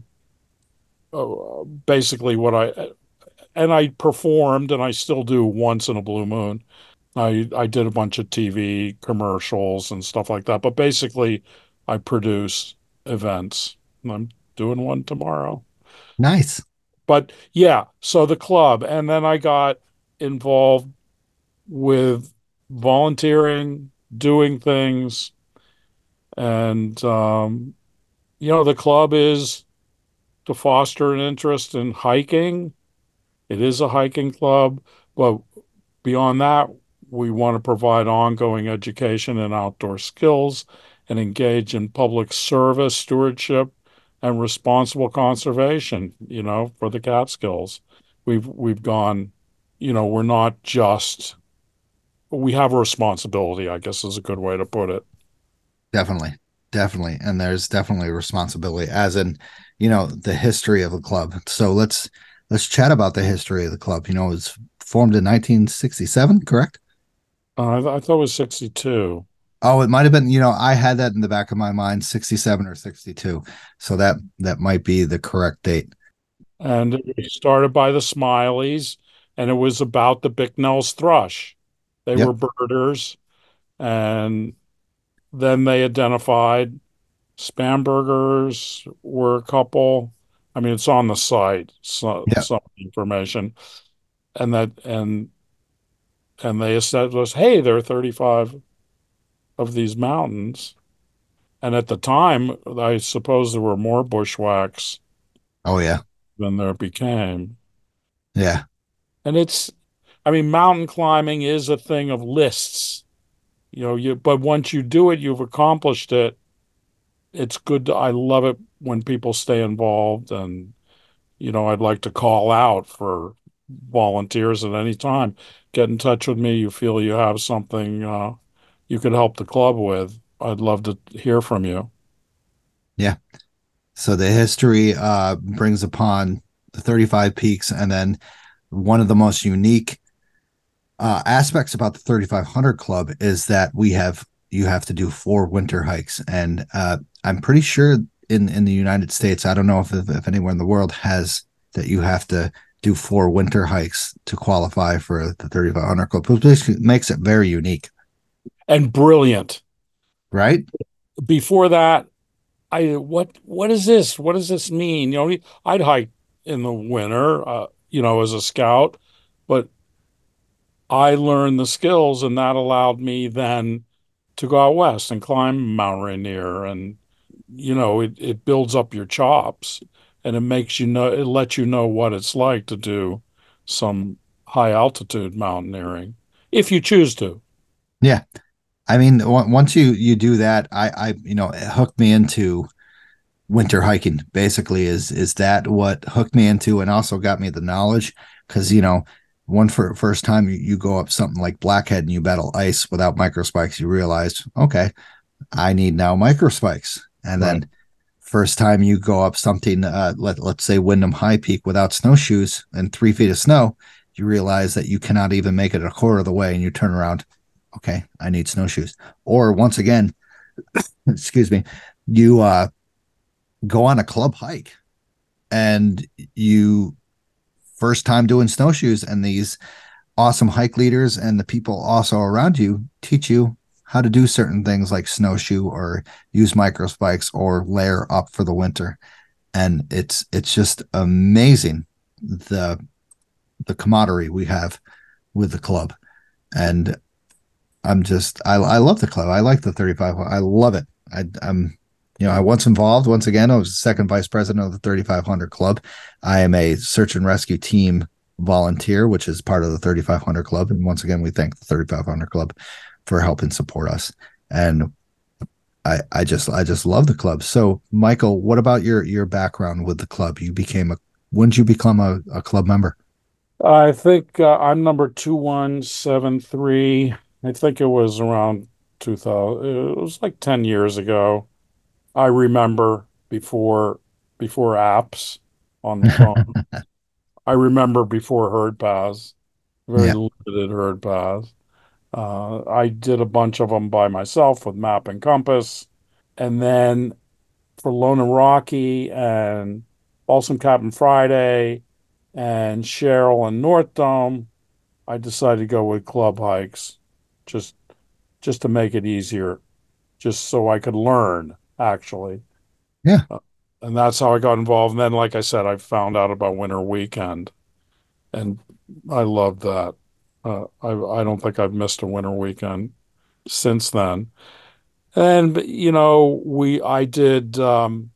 uh, basically what I and I performed, and I still do once in a blue moon. I I did a bunch of T V commercials and stuff like that, but basically, I produce events. And I'm doing one tomorrow. Nice. But yeah, so the club, and then I got involved with volunteering, doing things, and um, you know, the club is to foster an interest in hiking. It is a hiking club, but beyond that, we want to provide ongoing education and outdoor skills and engage in public service, stewardship, and responsible conservation, you know, for the Catskills. We've we've gone, you know, we're not just we have a responsibility, I guess is a good way to put it. Definitely. Definitely. And there's definitely a responsibility, as in, you know, the history of the club. So let's let's chat about the history of the club. You know, it was formed in nineteen sixty-seven, correct? Uh, I, th- I thought it was sixty-two. Oh, it might have been, you know, I had that in the back of my mind, sixty-seven or sixty-two. So that that might be the correct date. And it started by the Smileys, and it was about the Bicknell's thrush. They Yep. were birders, and then they identified Spambergers were a couple. I mean, it's on the site, so, Yeah. some information, and that and and they established, hey, there are thirty-five of these mountains. And at the time, I suppose there were more bushwhacks Oh yeah. than there became. Yeah. And it's, I mean, mountain climbing is a thing of lists, you know, you, but once you do it, you've accomplished it. It's good to, I love it when people stay involved, and, you know, I'd like to call out for volunteers at any time. Get in touch with me. You feel you have something uh, you could help the club with. I'd love to hear from you. Yeah. So the history uh, brings upon the thirty-five Peaks, and then one of the most unique uh, aspects about the thirty-five hundred Club is that we have you have to do four winter hikes, and uh, I'm pretty sure in in the United States, I don't know if if anywhere in the world has that you have to do four winter hikes to qualify for the thirty-five hundred Club, which makes it very unique. And brilliant. Right? Before that, I what what is this? What does this mean? You know, I'd hike in the winter, uh, you know, as a scout, but I learned the skills, and that allowed me then to go out west and climb Mount Rainier, and you know, it it builds up your chops, and it makes you know, it lets you know what it's like to do some high altitude mountaineering if you choose to. Yeah. I mean, once you you do that, I I you know, it hooked me into winter hiking. Basically, is is that what hooked me into, and also got me the knowledge, because you know, one for first time you, you go up something like Blackhead and you battle ice without microspikes, you realize, okay, I need now microspikes. And right. Then first time you go up something, uh, let let's say Windham High Peak without snowshoes and three feet of snow, you realize that you cannot even make it a quarter of the way, and you turn around. Okay, I need snowshoes. Or once again, excuse me, you uh, go on a club hike, and you first time doing snowshoes, and these awesome hike leaders and the people also around you teach you how to do certain things like snowshoe or use microspikes or layer up for the winter. And it's it's just amazing the the camaraderie we have with the club. And I'm just, I, I love the club. I like the thirty-five. I love it. I, I'm, you know, I once involved, once again, I was the second vice president of the thirty-five hundred Club. I am a search and rescue team volunteer, which is part of the thirty-five hundred Club. And once again, we thank the thirty-five hundred Club for helping support us. And I, I just, I just love the club. So Michael, what about your, your background with the club? You became a, when did you become a, a club member? I think uh, I'm number two one seven three. I think it was around two thousand. It was like ten years ago. I remember before before apps on the phone. I remember before herd paths, very Yeah. limited herd paths. Uh, I did a bunch of them by myself with map and compass, and then for Lone and Rocky and Balsam Captain Friday and Cheryl and North Dome, I decided to go with club hikes, just just to make it easier, just so I could learn actually. Yeah. Uh, and that's how I got involved. And then, like I said, I found out about Winter Weekend, and I love that. Uh, I I don't think I've missed a Winter Weekend since then. And you know, we I did um,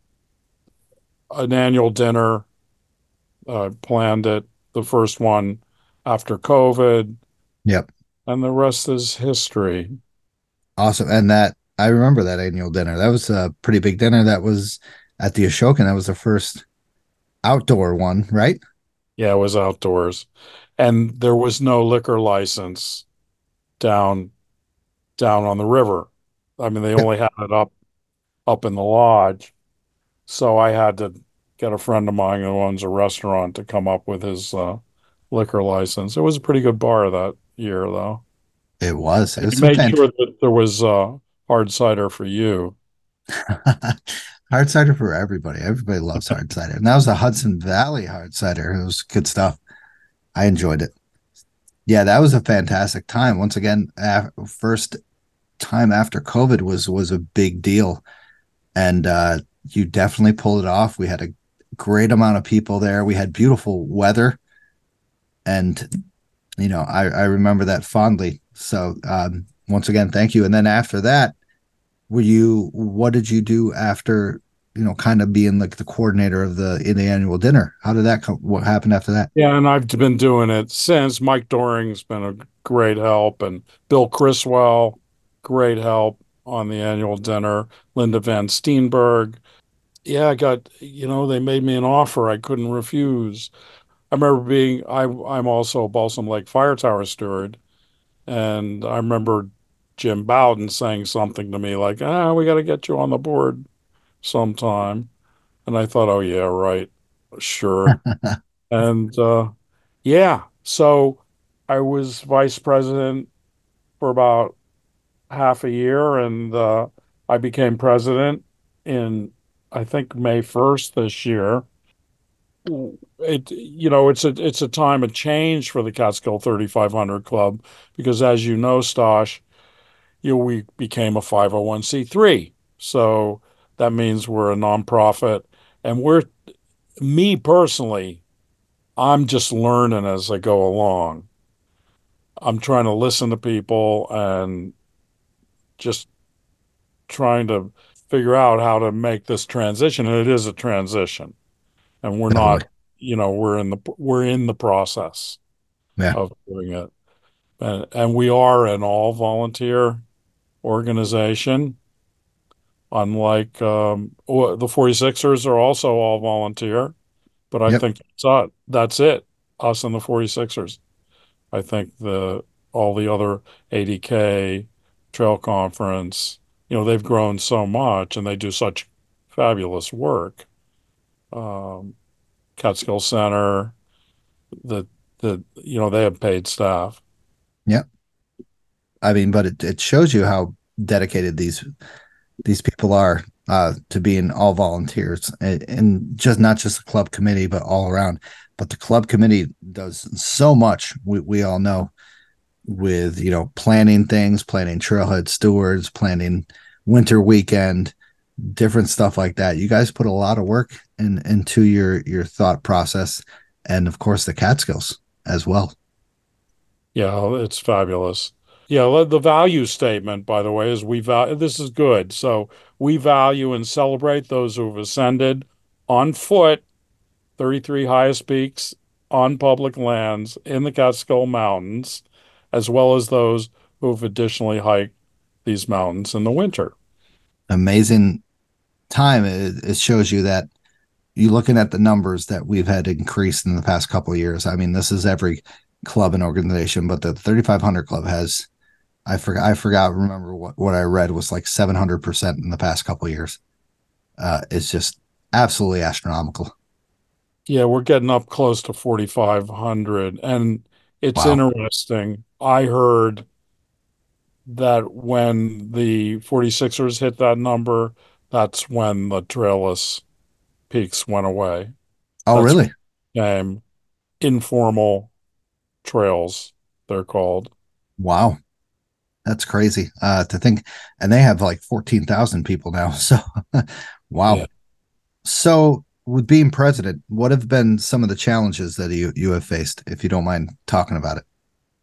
an annual dinner. Uh, planned it, the first one after COVID, Yep. and the rest is history. Awesome. And that, I remember that annual dinner. That was a pretty big dinner. That was at the Ashokan. That was the first outdoor one, right? Yeah, it was outdoors, and there was no liquor license down down on the river. I mean, they only had it up up in the lodge, so I had to get a friend of mine who owns a restaurant to come up with his uh, liquor license. It was a pretty good bar that year, though. It was. It And was he some made fan- sure that there was uh, hard cider for you. hard cider for everybody. Everybody loves hard cider. And that was the Hudson Valley hard cider. It was good stuff. I enjoyed it. Yeah, that was a fantastic time. Once again, af- first time after COVID was was a big deal. And uh, you definitely pulled it off. We had a great amount of people there. We had beautiful weather. And, you know, I, I remember that fondly. So um, once again, thank you. And then after that, were you, what did you do after, you know, kind of being like the coordinator of the, in the annual dinner? How did that come? What happened after that? Yeah, and I've been doing it since. Mike Doring's been a great help, and Bill Criswell, great help on the annual dinner. Linda Van Steenberg. Yeah, I got, you know, they made me an offer I couldn't refuse. I remember being, I, I'm also a Balsam Lake Fire Tower steward. And I remember Jim Bowden saying something to me like, ah, we got to get you on the board sometime. And I thought, oh, yeah, right. Sure. And uh, yeah, so I was vice president for about half a year, and uh, I became president in, I think, May first this year. It, you know, it's a it's a time of change for the Catskill thirty-five hundred Club because, as you know, Stosh, you know, we became a five oh one c three. So that means we're a nonprofit, and we're, me personally, I'm just learning as I go along. I'm trying to listen to people and just trying to figure out how to make this transition. And it is a transition, and we're Totally. not, you know, we're in the we're in the process Yeah. of doing it, and and we are an all volunteer organization. Unlike um, oh, the forty-sixers are also all volunteer, but I Yep. think that's it. That's it. Us and the forty-sixers. I think the all the other A D K, Trail Conference, you know, they've grown so much and they do such fabulous work. Um, Catskill Center, the the you know, they have paid staff. Yep. I mean, but it, it shows you how dedicated these these people are uh, to being all volunteers, and, and just not just the club committee, but all around. But the club committee does so much. We we all know with, you know, planning things, planning trailhead stewards, planning winter weekend, different stuff like that. You guys put a lot of work in, into your your thought process, and of course the Catskills as well. Yeah, it's fabulous. Yeah, the value statement, by the way, is we value, this is good. So we value and celebrate those who have ascended on foot thirty-three highest peaks on public lands in the Catskill Mountains, as well as those who have additionally hiked these mountains in the winter. Amazing time. It, it shows you that you're looking at the numbers that we've had increased in the past couple of years. I mean, this is every club and organization, but the thirty-five hundred Club has, I forgot, I forgot, remember what, what I read was like seven hundred percent in the past couple of years. Uh, it's just absolutely astronomical. Yeah, we're getting up close to forty-five hundred. And it's Wow. interesting. I heard that when the forty-sixers hit that number, that's when the trailless peaks went away. Oh, That's really? um, informal trails, they're called. Wow. That's crazy uh, to think. And they have like fourteen thousand people now. So, wow. Yeah. So, with being president, what have been some of the challenges that you, you have faced, if you don't mind talking about it?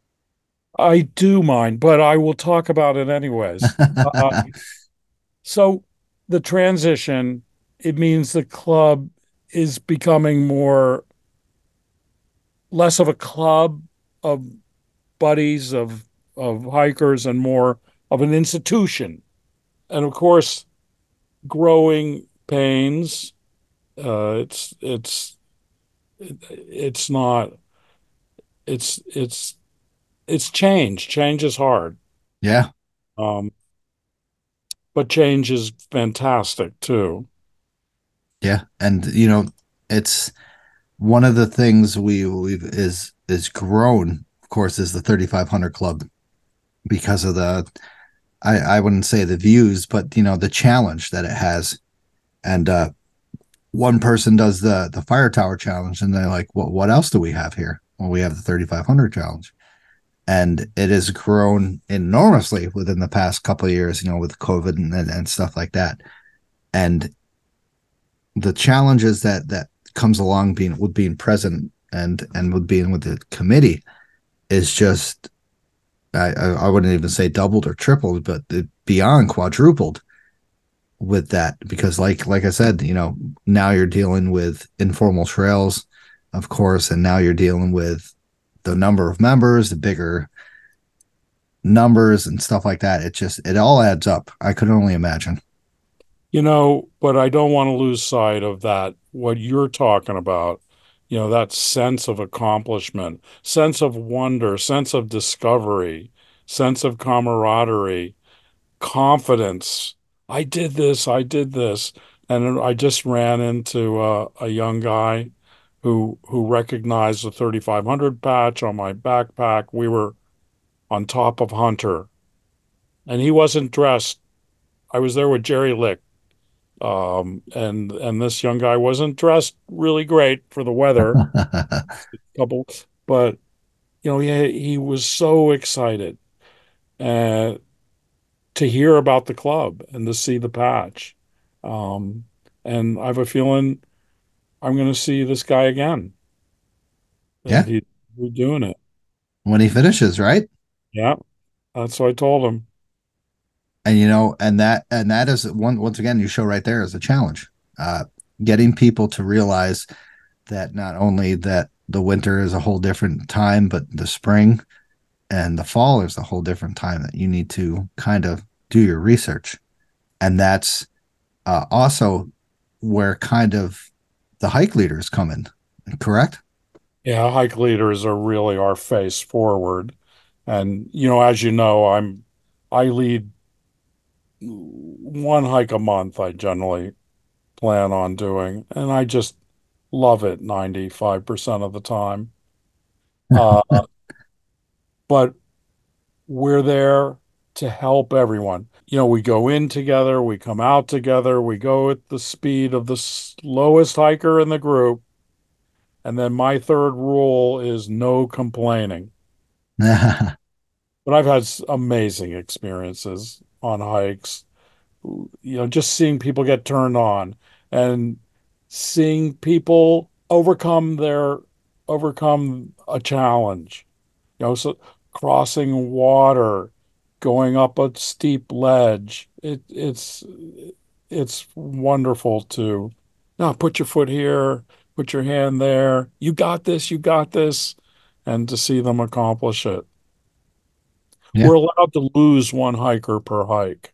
I do mind, but I will talk about it anyways. uh, so the transition, it means the club is becoming more, less of a club of buddies of of hikers and more of an institution. And of course, growing pains. Uh, it's it's it's not it's it's it's change. Change is hard. Yeah. Um, but change is fantastic too. Yeah. And, you know, it's one of the things we we've is is grown, of course, is the thirty-five hundred Club because of the, I, I wouldn't say the views, but, you know, the challenge that it has. And uh, one person does the the fire tower challenge, and they're like, well, what else do we have here? Well, we have the thirty-five hundred challenge. And it has grown enormously within the past couple of years, you know, with COVID and, and, and stuff like that. And the challenges that that comes along being with being present and and with being with the committee is just, I, I wouldn't even say doubled or tripled, but beyond quadrupled with that, because like like I said, you know, now you're dealing with informal trails, of course, and now you're dealing with the number of members, the bigger numbers and stuff like that. It just, it all adds up. I could only imagine. You know, but I don't want to lose sight of that. What you're talking about you know, that sense of accomplishment, sense of wonder, sense of discovery, sense of camaraderie, confidence. I did this, I did this. And I just ran into uh, a young guy who who recognized the thirty-five hundred patch on my backpack. We were on top of Hunter, and he wasn't dressed. I was there with Jerry Lick, um, and and this young guy wasn't dressed really great for the weather. Couple, but you know, he he was so excited uh, to hear about the club and to see the patch. Um, and I have a feeling I'm going to see this guy again. Yeah. And he, he's doing it. When he finishes, right? Yeah, that's what I told him. And you know, and that and that is one once again you show right there is a challenge. Uh, getting people to realize that not only that the winter is a whole different time, but the spring and the fall is a whole different time that you need to kind of do your research. And that's uh, also where kind of the hike leaders come in, correct? Yeah, hike leaders are really our face forward. And, you know, as you know, I'm, I lead one hike a month, I generally plan on doing, and I just love it ninety-five percent of the time. Uh, but we're there to help everyone. You know, we go in together, we come out together, we go at the speed of the slowest hiker in the group. And then my third rule is no complaining. But I've had amazing experiences on hikes, you know, just seeing people get turned on and seeing people overcome their overcome a challenge. You know, so crossing water, going up a steep ledge. It it's it's wonderful to now put your foot here, put your hand there. You got this, you got this, and to see them accomplish it. Yeah. We're allowed to lose one hiker per hike.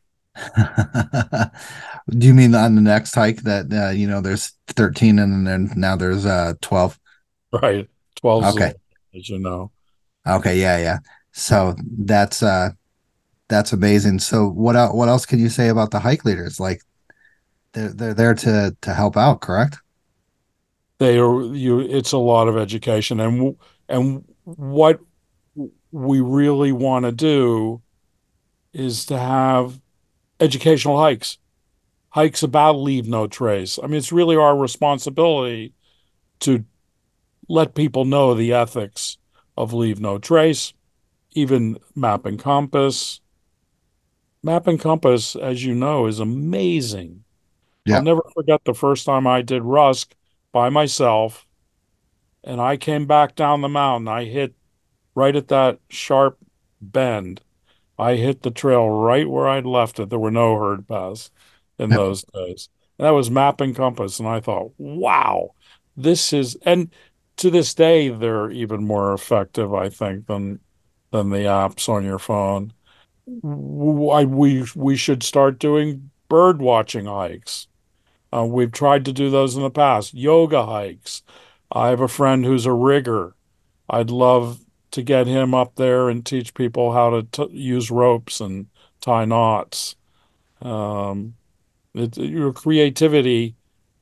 Do you mean on the next hike that uh, you know there's thirteen and then now there's uh twelve? Right. twelve Okay. zero, as you know. Okay, yeah, yeah. So that's uh that's amazing. So what else, what else can you say about the hike leaders? Like they're they're there to to help out, correct? They are you it's a lot of education and and what we really want to do is to have educational hikes, hikes about leave no trace. I mean, it's really our responsibility to let people know the ethics of leave no trace, even map and compass. Map and compass, as you know, is amazing. I'll Yeah. never forget the first time I did Rusk by myself, and I came back down the mountain. I hit right at that sharp bend. I hit the trail right where I'd left it. There were no herd paths in Yep. those days. And that was map and compass. And I thought, wow, this is, and to this day, they're even more effective, I think, than than the apps on your phone. Why we we should start doing bird watching hikes. Uh, we've tried to do those in the past. Yoga hikes. I have a friend who's a rigger. I'd love to get him up there and teach people how to t use ropes and tie knots. Um, it, your creativity,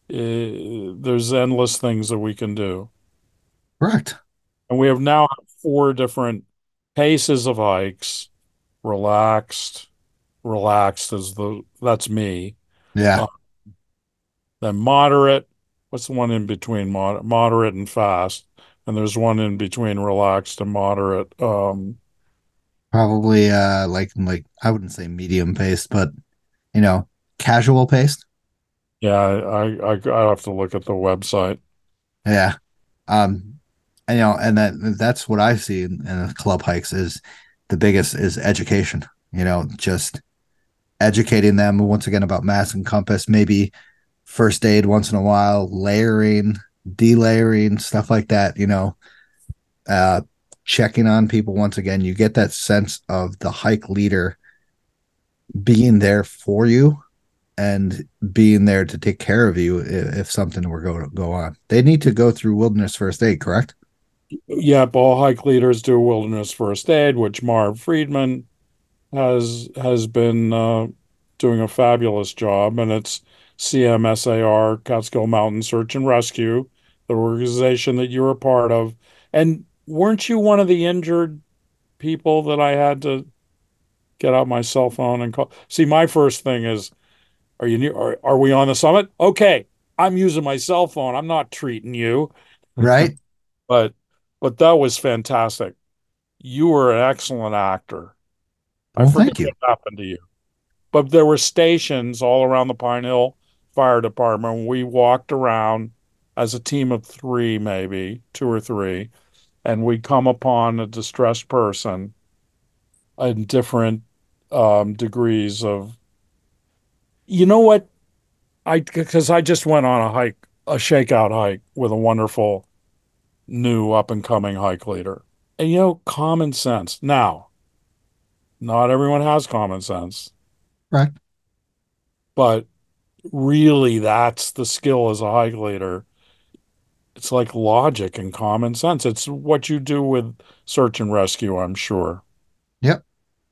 uh, there's endless things that we can do. Correct. And we have now four different paces of hikes. Relaxed, relaxed is the, that's me. Yeah. Uh, then moderate. What's the one in between mod moderate and fast? And there's one in between relaxed and moderate. Um, Probably uh like like I wouldn't say medium paced, but you know, casual paced. yeah, I, I I have to look at the website. Yeah. Um and you know, and that that's what I see in, in the club hikes is the biggest is education, you know, just educating them once again about mass and compass, maybe first aid once in a while, layering, delayering, stuff like that, you know, uh, checking on people once again. You get that sense of the hike leader being there for you and being there to take care of you if, if something were go go on. They need to go through wilderness first aid, correct? Yep, all hike leaders do wilderness first aid, which Marv Friedman has has been uh, doing a fabulous job, and it's C M S A R, Catskill Mountain Search and Rescue, the organization that you're a part of. And weren't you one of the injured people that I had to get out my cell phone and call? See, my first thing is, are you near, are, are we on the summit? Okay, I'm using my cell phone. I'm not treating you. Right. But but that was fantastic. You were an excellent actor. I Well, forget thank you. what happened to you. But there were stations all around the Pine Hill Fire Department. We walked around as a team of three, maybe two or three, and we come upon a distressed person in different um, degrees of. You know what? I because I just went on a hike, a shakeout hike with a wonderful new up and coming hike leader, and you know, common sense. Now, not everyone has common sense, Right. but really that's the skill as a hike leader. It's like logic and common sense. It's what you do with search and rescue, I'm sure. Yep.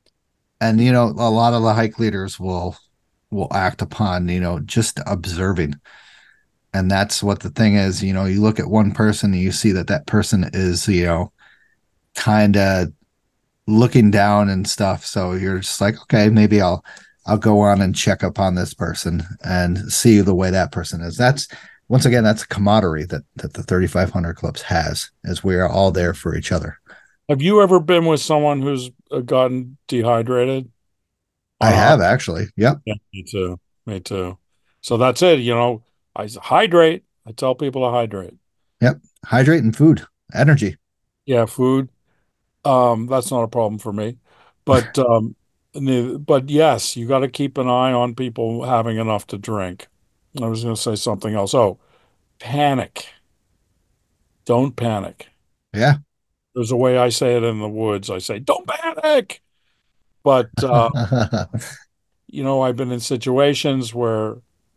And you know, a lot of the hike leaders will will act upon, you know, just observing. And that's what the thing is, you know, you look at one person and you see that that person is, you know, kind of looking down and stuff. So you're just like, okay, maybe I'll I'll go on and check up on this person and see the way that person is. That's once again, that's a camaraderie that that the thirty-five hundred clubs has, as we are all there for each other. Have you ever been with someone who's uh, gotten dehydrated? I On a have hike? actually. Yep. Yeah, me too. Me too. So that's it. You know, I s- hydrate. I tell people to hydrate. Yep. Hydrate and food, energy. Yeah, food. Um, that's not a problem for me. But um, ne- but yes, you got to keep an eye on people having enough to drink. I was going to say something else. Oh, panic. Don't panic. Yeah. There's a way I say it in the woods. I say, don't panic. But uh, you know, I've been in situations where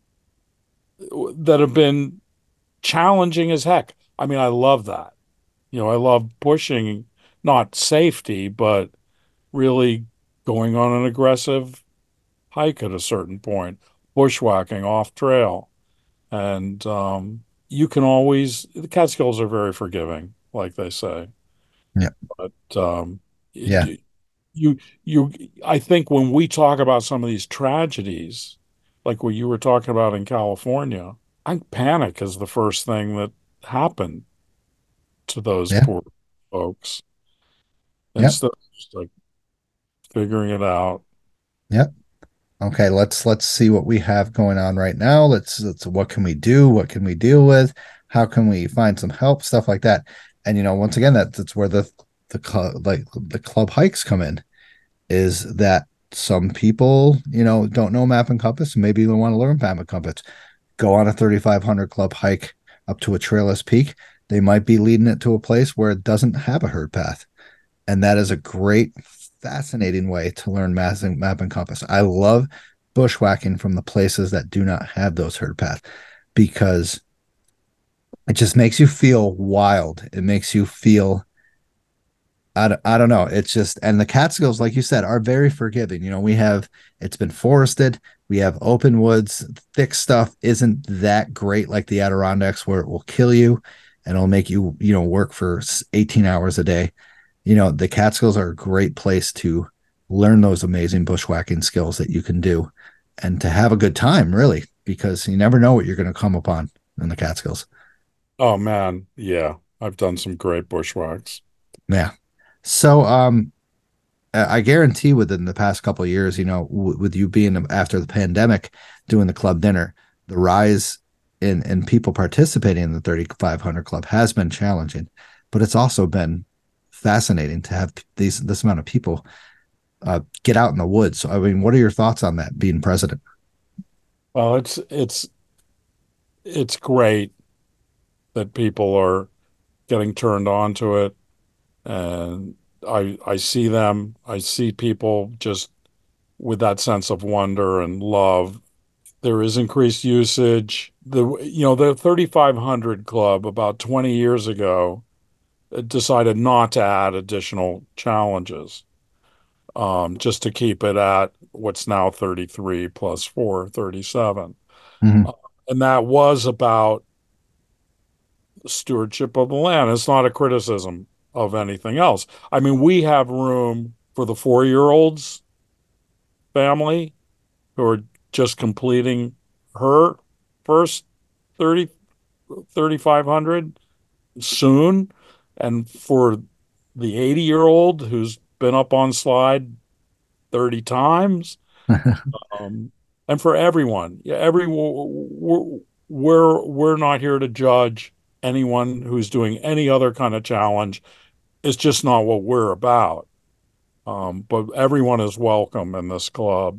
that have been challenging as heck. I mean, I love that. You know, I love pushing, not safety, but really going on an aggressive hike at a certain point, bushwhacking off trail. And um, you can always, the Catskills are very forgiving, like they say. Yeah. But um, Yeah. it, you, you, I think when we talk about some of these tragedies, like what you were talking about in California, I think panic is the first thing that happened to those Yeah. poor folks Yep. instead of just like figuring it out. Yep. Okay, let's let's see what we have going on right now. Let's let's what can we do? What can we deal with? How can we find some help? Stuff like that. And you know, once again, that that's where the the club like the club hikes come in. Is that some people, you know, don't know map and compass, and maybe they want to learn map and compass. Go on a thirty-five hundred club hike up to a trailless peak. They might be leading it to a place where it doesn't have a herd path. And that is a great, fascinating way to learn map and, map and compass. I love bushwhacking from the places that do not have those herd paths because it just makes you feel wild. It makes you feel, I don't, I don't know. It's just, and the Catskills, like you said, are very forgiving. You know, we have, it's been forested. We have open woods. Thick stuff isn't that great like the Adirondacks where it will kill you and it'll make you, you know, work for eighteen hours a day. You know, the Catskills are a great place to learn those amazing bushwhacking skills that you can do and to have a good time, really, because you never know what you're going to come upon in the Catskills. Oh man, yeah, I've done some great bushwhacks. Yeah. So, um, I guarantee within the past couple of years, you know, w- with you being after the pandemic, doing the club dinner, the rise in, in people participating in the thirty-five hundred club has been challenging, but it's also been fascinating to have these this amount of people uh, get out in the woods. So, I mean, what are your thoughts on that being president? Well, it's it's it's great that people are getting turned on to it, and I I see them. I see people just with that sense of wonder and love there is increased usage. The you know the thirty-five hundred Club about twenty years ago decided not to add additional challenges, um, just to keep it at what's now thirty-three plus four, thirty-seven. Mhm. Uh, and that was about stewardship of the land. It's not a criticism of anything else. I mean, we have room for the four-year-old's family who are just completing her first thirty, thirty-five hundred soon. And for the eighty year old who's been up on slide thirty times, um, and for everyone, yeah, every we're, we're we're not here to judge anyone who's doing any other kind of challenge. It's just not what we're about. Um, but everyone is welcome in this club,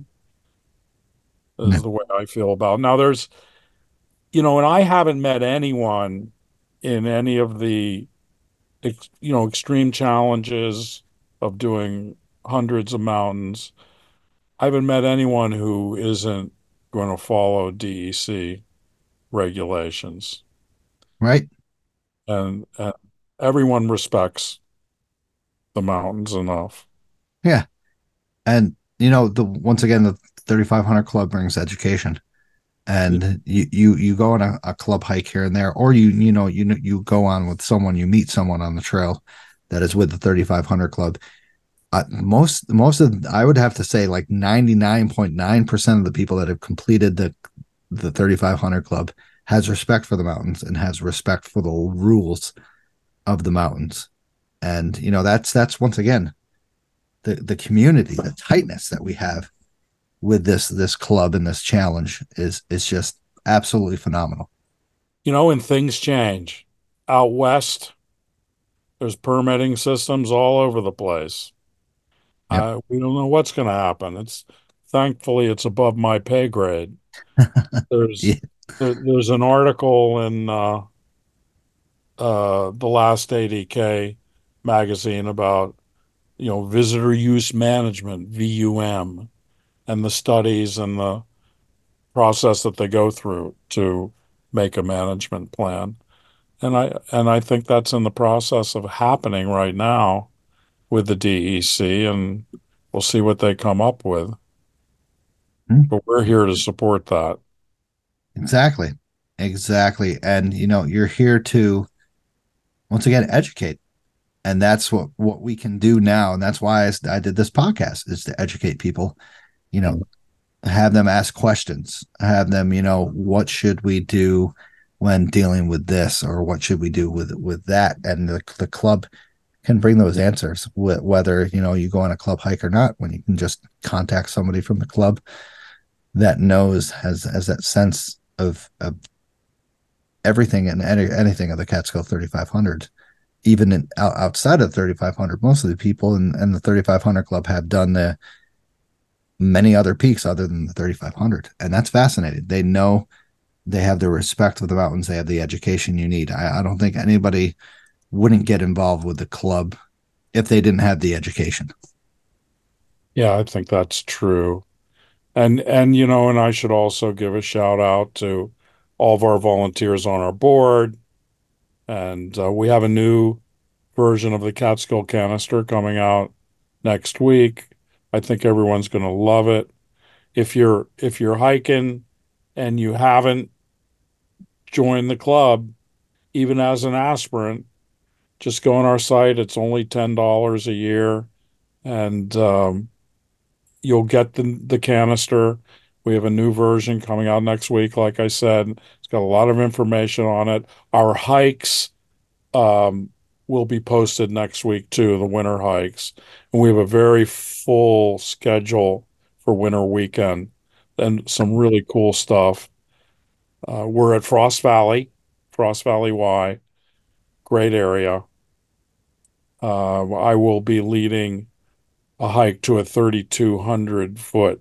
is the way I feel about it. Now there's, you know, and I haven't met anyone in any of the, you know, extreme challenges of doing hundreds of mountains. I haven't met anyone who isn't going to follow D E C regulations. Right. And, and everyone respects the mountains enough. Yeah. And, you know, the once again, the thirty-five hundred Club brings education. And you, you, you go on a, a club hike here and there, or you, you know, you, you go on with someone, you meet someone on the trail that is with the thirty-five hundred Club. Uh, most, most of, I would have to say like ninety-nine point nine percent of the people that have completed the, the thirty-five hundred Club has respect for the mountains and has respect for the rules of the mountains. And, you know, that's, that's once again, the, the community, the tightness that we have with this this club and this challenge is is just absolutely phenomenal. You know, and things change. Out west, there's permitting systems all over the place. Yep. Uh, we don't know what's going to happen. It's thankfully it's above my pay grade. There's Yeah. there, there's an article in uh, uh, the last eighty K magazine about, you know, visitor use management, V U M, and the studies and the process that they go through to make a management plan. And I and I think that's in the process of happening right now with the D E C, and we'll see what they come up with. Hmm. But we're here to support that. Exactly. Exactly. And you know, you're here to once again educate. And that's what what we can do now. And that's why I, I did this podcast, is to educate people, you know, have them ask questions, have them, you know, what should we do when dealing with this, or what should we do with with that? And the, the club can bring those answers, whether, you know, you go on a club hike or not, when you can just contact somebody from the club that knows, has has that sense of, of everything and any, anything of the Catskill thirty-five hundred. Even in, outside of thirty-five hundred, most of the people in, in the thirty-five hundred Club have done the many other peaks other than the thirty-five hundred. And that's fascinating. They know, they have the respect for the mountains. They have the education you need. I, I don't think anybody wouldn't get involved with the club if they didn't have the education. Yeah, I think that's true. And, and, you know, and I should also give a shout out to all of our volunteers on our board. And uh, we have a new version of the Catskill canister coming out next week. I think everyone's going to love it. If you're if you're hiking and you haven't joined the club, even as an aspirant, just go on our site. It's only ten dollars a year, and um, you'll get the the canister. We have a new version coming out next week. Like I said, it's got a lot of information on it. Our hikes um, will be posted next week too, the winter hikes. And we have a very full schedule for winter weekend and some really cool stuff. Uh, we're at Frost Valley, Frost Valley Y, great area. Uh, I will be leading a hike to a thirty-two hundred foot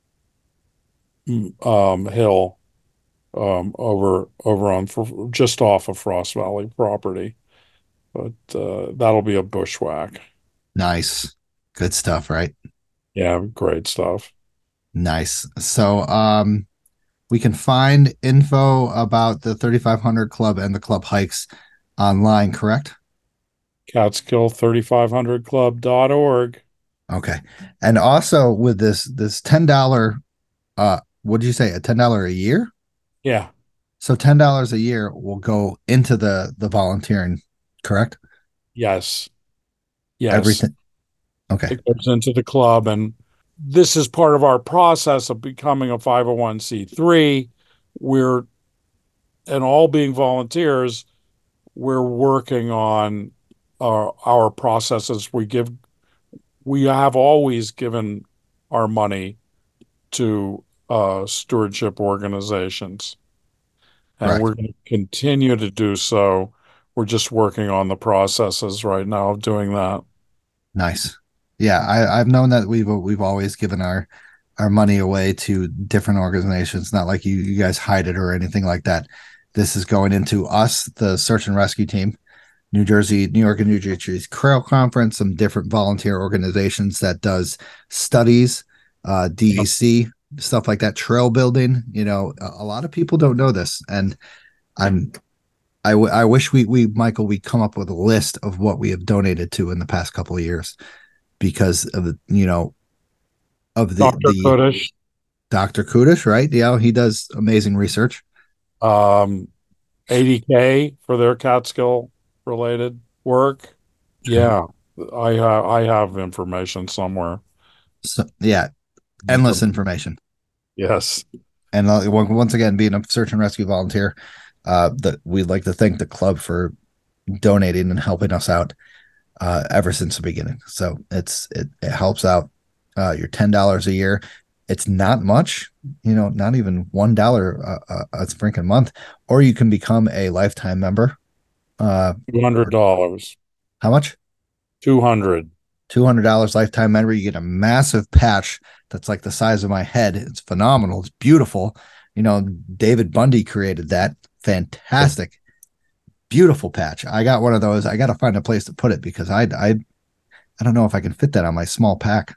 um, hill um, over over on just off of Frost Valley property. But uh, that'll be a bushwhack. Nice. Good stuff, right? Yeah, great stuff. Nice. So, um, we can find info about the thirty-five hundred Club and the club hikes online, correct? Catskill thirty-five hundred club dot org. Okay. And also with this this ten dollars uh what did you say, a ten dollars a year? Yeah. So ten dollars a year will go into the the volunteering, correct? Yes. Yes. Everything. Okay. It goes into the club, and this is part of our process of becoming a five oh one c three. We're, and all being volunteers, we're working on our, our processes. We give, we have always given our money to uh, stewardship organizations, and Correct. we're going to continue to do so. We're just working on the processes right now of doing that. Nice. Yeah, I, I've known that we've we've always given our our money away to different organizations. Not like you you guys hide it or anything like that. This is going into us, the search and rescue team, New Jersey, New York, and New Jersey Trail Conference, some different volunteer organizations that does studies, uh, D E C, stuff like that, trail building. You know, a, a lot of people don't know this, and I'm. I, w- I wish we, we, Michael, we come up with a list of what we have donated to in the past couple of years because of the, you know, of the, Doctor the Kudish, Doctor Kudish, right? Yeah. He does amazing research. um, eighty K for their Catskill related work. Yeah. I have, I have information somewhere. So yeah, endless information. Yes. And uh, once again, being a search and rescue volunteer, uh, that we'd like to thank the club for donating and helping us out uh, ever since the beginning. So it's it, it helps out. Uh, your ten dollars a year. It's not much, you know, not even one dollar a, a freaking month. Or you can become a lifetime member. Uh, Two hundred dollars. How much? Two hundred. Two hundred dollars lifetime member. You get a massive patch that's like the size of my head. It's phenomenal. It's beautiful. You know, David Bundy created that. Fantastic, beautiful patch. I got one of those. I got to find a place to put it because I, I, I don't know if I can fit that on my small pack.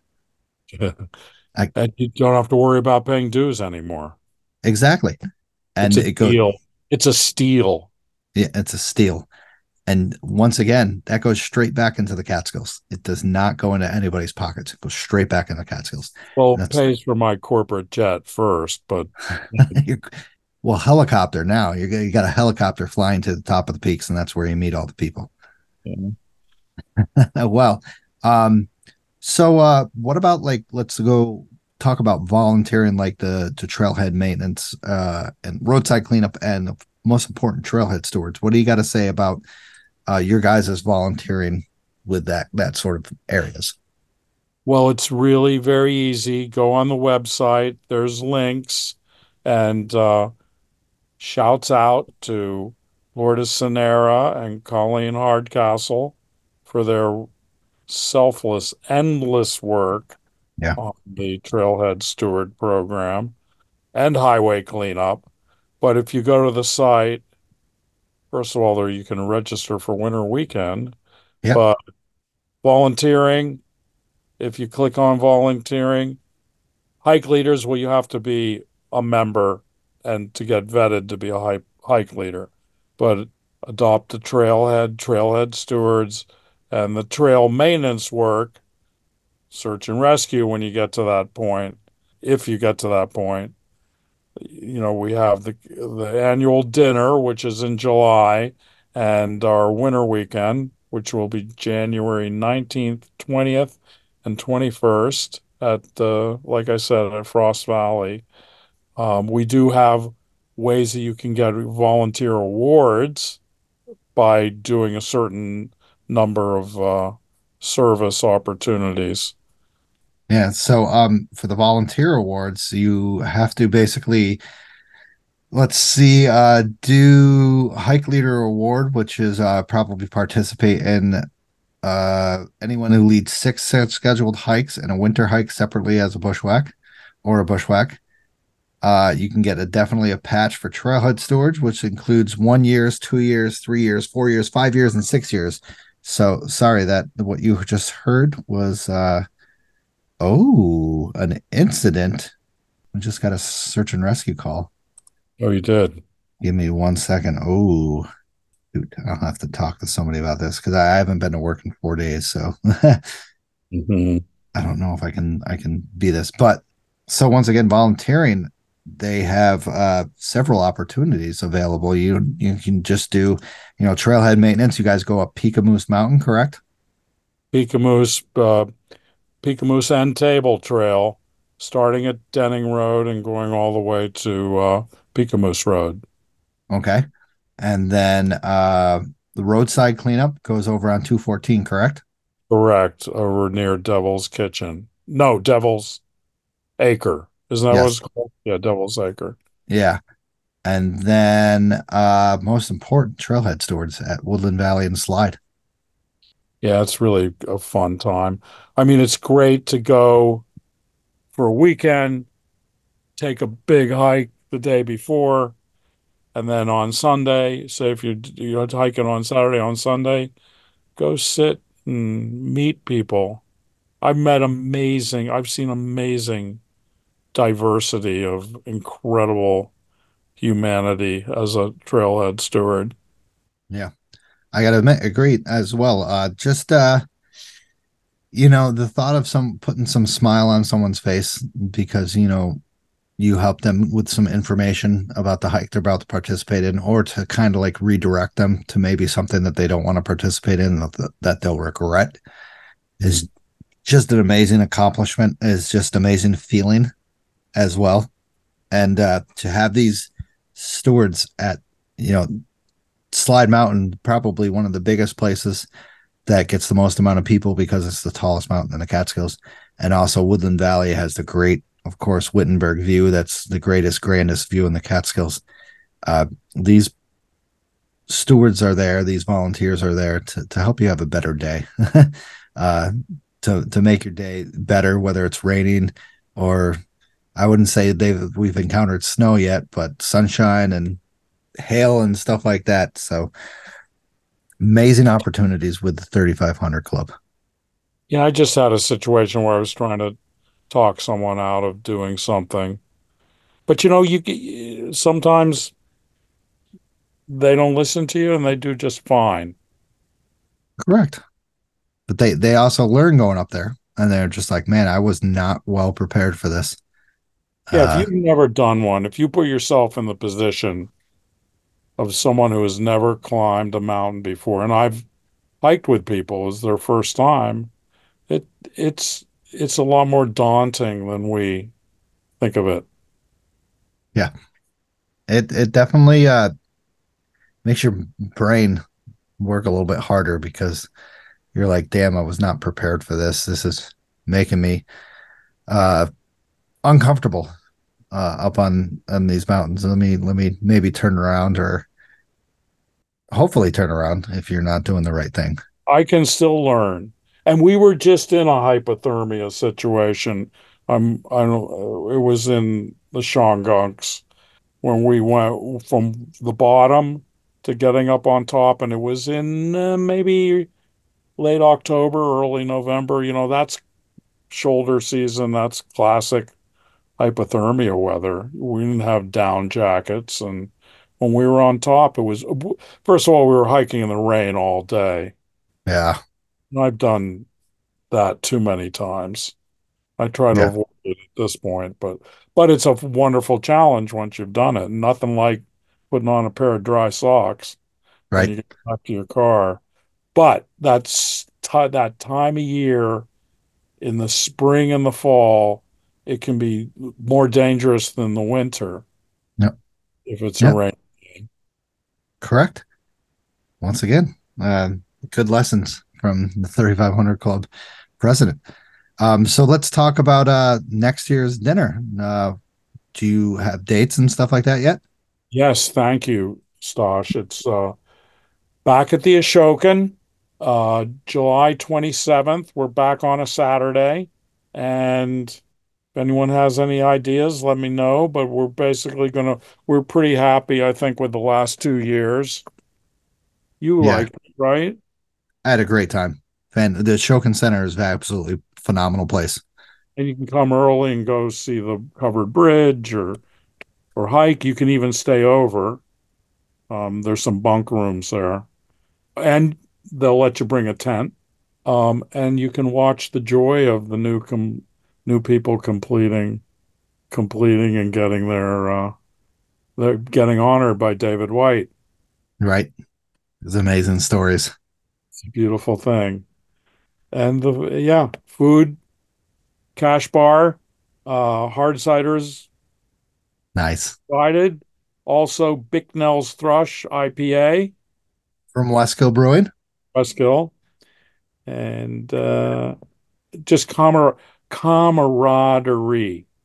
I, And you don't have to worry about paying dues anymore. Exactly, and it's a it goes. Steal. It's a steal. Yeah, it's a steal. And once again, that goes straight back into the Catskills. It does not go into anybody's pockets. It goes straight back in the Catskills. Well, it pays for my corporate jet first, but. Well, helicopter now. You you got a helicopter flying to the top of the peaks, and that's where you meet all the people. Yeah. Well, um, so uh, what about like let's go talk about volunteering, like the to trailhead maintenance, uh, and roadside cleanup, and the most important, trailhead stewards. What do you got to say about uh, your guys' volunteering with that that sort of areas? Well, it's really very easy. Go on the website. There's links, and uh, shouts out to Lourdes Sanera and Colleen Hardcastle for their selfless, endless work yeah. on the Trailhead Steward program and highway cleanup. But if you go to the site, first of all, there you can register for winter weekend. Yep. But volunteering, if you click on volunteering, hike leaders, well, you have to be a member and to get vetted to be a hike, hike leader. But adopt a trailhead, trailhead stewards, and the trail maintenance work, search and rescue when you get to that point, if you get to that point. You know, we have the the annual dinner, which is in July, and our winter weekend, which will be January nineteenth, twentieth, and twenty-first at, uh, like I said, at Frost Valley. Um, we do have ways that you can get volunteer awards by doing a certain number of uh, service opportunities. Yeah. So um, for the volunteer awards, you have to basically, let's see, uh, do Hike Leader Award, which is uh, probably participate in uh, anyone who leads six scheduled hikes and a winter hike separately as a bushwhack or a bushwhack. Uh, you can get a definitely a patch for Trailhead Stewards, which includes one years, two years, three years, four years, five years, and six years. So sorry that what you just heard was uh, oh, an incident. We just got a search and rescue call. Oh, you did. Give me one second. Oh, shoot, I'll have to talk to somebody about this because I haven't been to work in four days, so Hmm. I don't know if I can I can be this. But so once again, volunteering, they have uh, several opportunities available. You you can just do, you know, trailhead maintenance. You guys go up Piccamoose Mountain, correct? Piccamoose, uh, Piccamoose End Table Trail, starting at Denning Road and going all the way to uh, Piccamoose Road. Okay. And then uh, the roadside cleanup goes over on two fourteen, correct? Correct, over near Devil's Kitchen. No, Devil's Acre. Isn't that what Yes. it's called? Yeah, Devil's Acre. Yeah. And then uh, most important, trailhead stewards at Woodland Valley and Slide. Yeah, it's really a fun time. I mean, it's great to go for a weekend, take a big hike the day before, and then on Sunday, say if you're you're hiking on Saturday, on Sunday, go sit and meet people. I've met amazing, I've seen amazing diversity of incredible humanity as a trailhead steward. Yeah. I gotta admit, agree as well. Uh, just uh, you know, the thought of some putting some smile on someone's face because you know you help them with some information about the hike they're about to participate in, or to kind of like redirect them to maybe something that they don't want to participate in that, that they'll regret, is just an amazing accomplishment. Is just amazing feeling as well, and uh, to have these stewards at, you know, Slide Mountain, probably one of the biggest places that gets the most amount of people because it's the tallest mountain in the Catskills. And also Woodland Valley has the great, of course, Wittenberg view. That's the greatest, grandest view in the Catskills. Uh, these stewards are there. These volunteers are there to, to help you have a better day, uh, to, to make your day better, whether it's raining or I wouldn't say they've, we've encountered snow yet, but sunshine and hail and stuff like that. So amazing opportunities with the thirty-five hundred Club. Yeah, I just had a situation where I was trying to talk someone out of doing something. But you know, you sometimes they don't listen to you and they do just fine. Correct. But they they also learn going up there, and they're just like, man, I was not well prepared for this. Yeah, Uh, if you've never done one, if you put yourself in the position of someone who has never climbed a mountain before, and I've hiked with people as their first time, it it's it's a lot more daunting than we think of it. yeah, it it definitely uh makes your brain work a little bit harder because you're like, damn, I was not prepared for this. This is making me uh uncomfortable uh up on on these mountains. Let me let me maybe turn around, or hopefully turn around if you're not doing the right thing. I can still learn. And we were just in a hypothermia situation. I'm I don't it was in the Shongunks when we went from the bottom to getting up on top, and it was in uh, maybe late October, early November. You know, that's shoulder season. That's classic hypothermia weather. We didn't have down jackets, and when we were on top, it was first of all we were hiking in the rain all day. Yeah. And I've done that too many times. I try to Yeah. avoid it at this point, but but it's a wonderful challenge once you've done it. Nothing like putting on a pair of dry socks when you Right. get back to your car. But that's ti that time of year in the spring and the fall, it can be more dangerous than the winter Yep. if it's a Yep. rain. Correct. Once again, uh, good lessons from the thirty-five hundred Club president. Um, so let's talk about uh, next year's dinner. Uh, do you have dates and stuff like that yet? Yes, thank you, Stosh. It's uh, back at the Ashokan, uh, July twenty-seventh. We're back on a Saturday. And if anyone has any ideas, let me know. But we're basically going to, we're pretty happy, I think, with the last two years. You Yeah, like it, right? I had a great time. And the Shokin Center is an absolutely phenomenal place. And you can come early and go see the covered bridge or or hike. You can even stay over. Um, there's some bunk rooms there, and they'll let you bring a tent. Um, and you can watch the joy of the new com new people completing completing and getting their uh, they're getting honored by David White. Right. It's amazing stories. It's a beautiful thing. And the yeah, food, cash bar, uh, hard ciders Nice. provided. Also, Bicknell's Thrush I P A, From Wesco Brewing. Westkill, and uh, just camar camaraderie.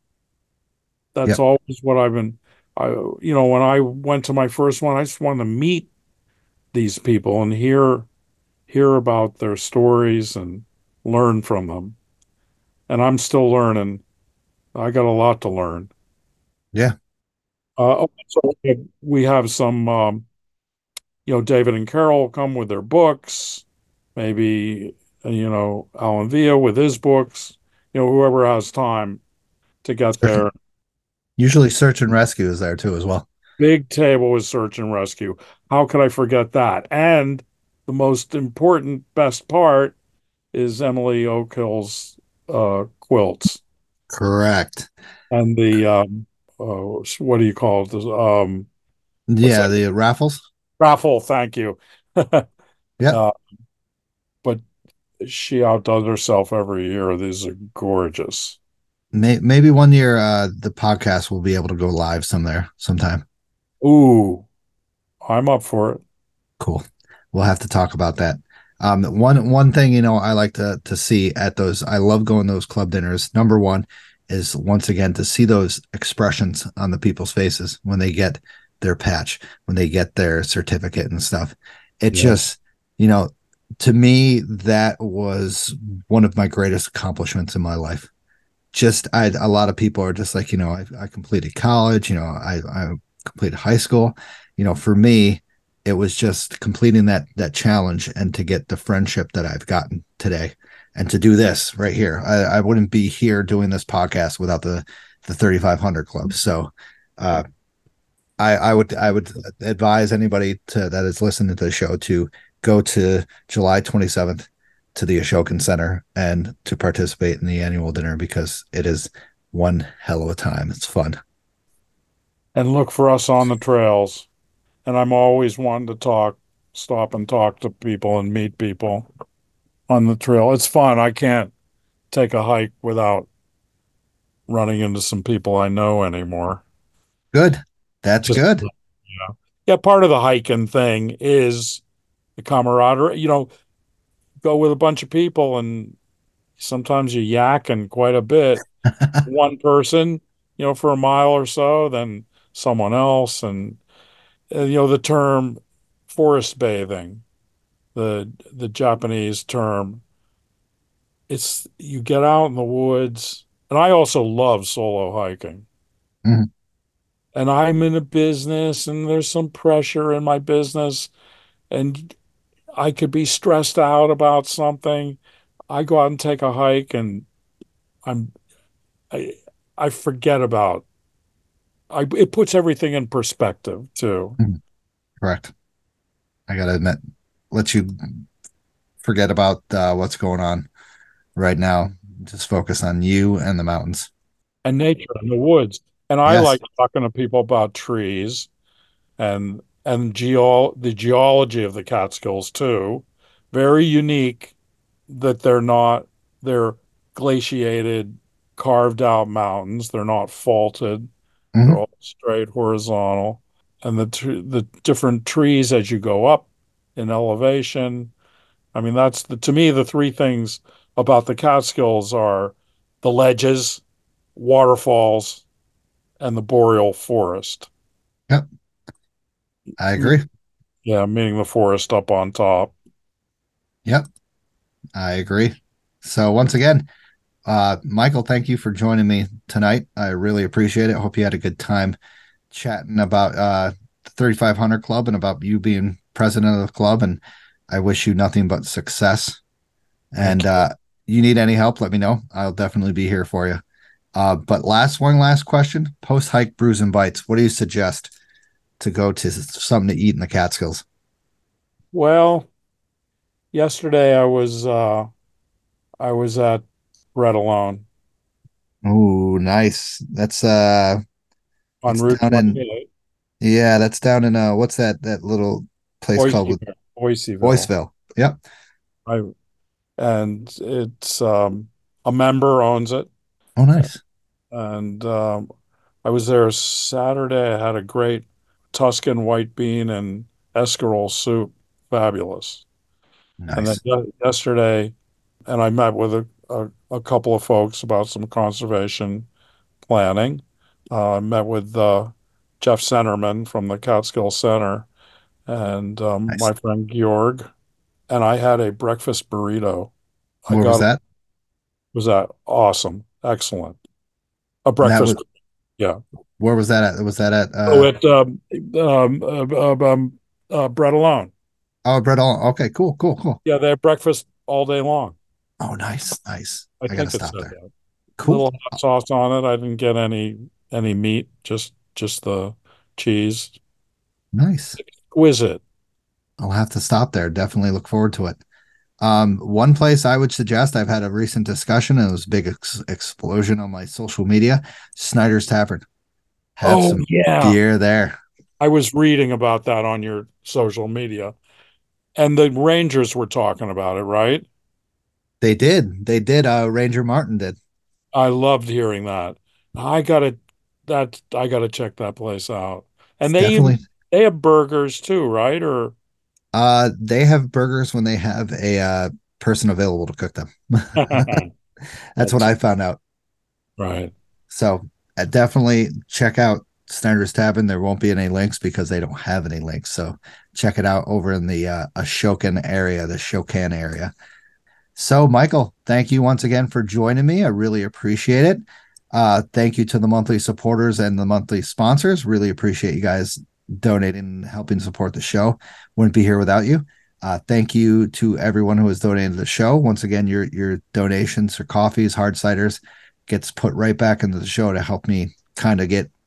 That's Yep. always what I've been. I, you know, when I went to my first one, I just wanted to meet these people and hear hear about their stories and learn from them. And I'm still learning. I got a lot to learn. Yeah. Uh, so we have some, um, you know, David and Carol come with their books, maybe, you know, Alan Villa with his books, you know, whoever has time to get there. Usually search and rescue is there too as well. Big table with search and rescue. How could I forget that? And the most important, best part is Emily Oakhill's uh, quilts Correct. and the um, uh, what do you call it? The, um, Yeah, that? the raffles. Raffle. Thank you. Yeah. Uh, but she outdoes herself every year. These are gorgeous. May, maybe one year uh, the podcast will be able to go live some there sometime. Ooh, I'm up for it. Cool. We'll have to talk about that. Um, one one thing, you know, I like to to see at those, I love going to those club dinners. Number one is once again to see those expressions on the people's faces when they get their patch, when they get their certificate and stuff. It Yeah. just, you know, to me, that was one of my greatest accomplishments in my life. Just, I, a lot of people are just like, you know, I, I completed college, you know, I, I completed high school. You know, for me, it was just completing that that challenge and to get the friendship that I've gotten today and to do this right here. I, I wouldn't be here doing this podcast without the the thirty-five hundred club. So uh, I, I would I would advise anybody to that is listening to the show to go to July twenty-seventh to the Ashokan Center and to participate in the annual dinner because it is one hell of a time. It's fun. And look for us on the trails. And I'm always wanting to talk, stop and talk to people and meet people on the trail. It's fun. I can't take a hike without running into some people I know anymore. Good. That's Just, good. yeah. Yeah, part of the hiking thing is the camaraderie. You know, go with a bunch of people and sometimes you yakking quite a bit. One person, you know, for a mile or so, then someone else. And, uh, you know, the term forest bathing, the the Japanese term, it's you get out in the woods. And I also love solo hiking. Mhm. And I'm in a business and there's some pressure in my business and I could be stressed out about something. I go out and take a hike and I'm I I forget about I it puts everything in perspective too. Mhm. Correct. I gotta admit, let you forget about uh, what's going on right now. Just focus on you and the mountains. And nature and the woods. And I Yes. like talking to people about trees and and geo the geology of the Catskills too. Very unique that they're not they're glaciated, carved out mountains. They're not faulted. They're Mhm. all straight, horizontal. And the tr the different trees as you go up in elevation. I mean, that's the to me the three things about the Catskills are the ledges, waterfalls, and the boreal forest. Yep. I agree. Yeah, meaning the forest up on top. Yep. I agree. So once again, uh, Michael, thank you for joining me tonight. I really appreciate it. I hope you had a good time chatting about uh, the thirty-five hundred Club and about you being president of the club. And I wish you nothing but success. And uh, you need any help, let me know. I'll definitely be here for you. Uh, but last one, last question. Post hike brews and bites. What do you suggest to go to something to eat in the Catskills? Well, yesterday I was uh, I was at Bread Alone Oh, nice. That's uh, on it's Route down in twenty-eight, yeah, that's down in uh, what's that that little place called with Boise- Boiseville. Boyceville? Yep. I and it's um, a member owns it, Oh, nice. and um, I was there Saturday. I had a great Tuscan white bean and escarole soup, fabulous. And then Nice. ye- yesterday, and I met with a, a, a couple of folks about some conservation planning. Uh, I met with uh, Jeff Centerman from the Catskill Center and um, Nice. my friend Georg, and I had a breakfast burrito. I Where got was that? was that awesome, excellent. A And that breakfast, was yeah. where was that at? Was that at Oh, uh at um, um, uh, uh, um, uh, Bread Alone. oh Bread Alone. Okay, cool, cool, cool. Yeah, they have breakfast all day long. Oh, nice, nice. I, I think gotta it stop said there. that. Cool. Little hot sauce on it. I didn't get any any meat, just just the cheese. Nice. Exquisite. I'll have to stop there. Definitely look forward to it. Um, one place I would suggest, I've had a recent discussion, and it was a big ex- explosion on my social media. Snyder's Tavern. Have Oh some yeah, beer there. I was reading about that on your social media, and the Rangers were talking about it, right? They did. They did. Uh, Ranger Martin did. I loved hearing that. I gotta that I gotta check that place out. And they Definitely. even they have burgers too, right? Or Uh, they have burgers when they have a uh, person available to cook them. That's, That's what I found out. right. So uh, definitely check out Snyder's Tavern. There won't be any links because they don't have any links. So check it out over in the uh, Ashokan area, the Shokan area. So, Michael, thank you once again for joining me. I really appreciate it. Uh, thank you to the monthly supporters and the monthly sponsors. Really appreciate you guys donating and helping support the show. Wouldn't be here without you. Uh, thank you to everyone who has donated to the show. Once again, your your donations or coffees, hard ciders gets put right back into the show to help me kind of get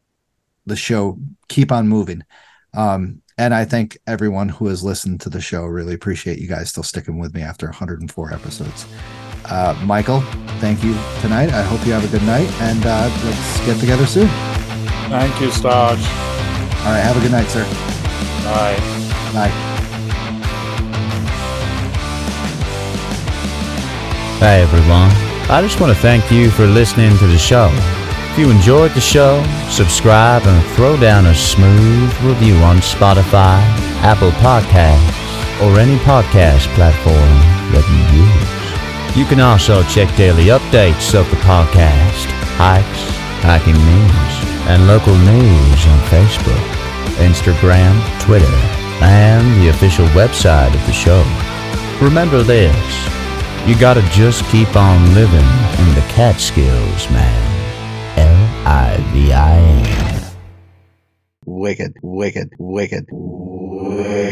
the show keep on moving. Um, and I thank everyone who has listened to the show. Really appreciate you guys still sticking with me after one hundred four episodes. Uh, Michael, thank you tonight. I hope you have a good night, and uh, let's get together soon. Thank you, Staj. All right, have a good night, sir. Bye. Bye. Hey everyone, I just want to thank you for listening to the show. If you enjoyed the show, subscribe and throw down a smooth review on Spotify, Apple Podcasts, or any podcast platform that you use. You can also check daily updates of the podcast, hikes, hiking news, and local news on Facebook, Instagram, Twitter, and the official website of the show. Remember this, you gotta just keep on living in the Catskills, man. L I V I N. Wicked, wicked, wicked, wicked.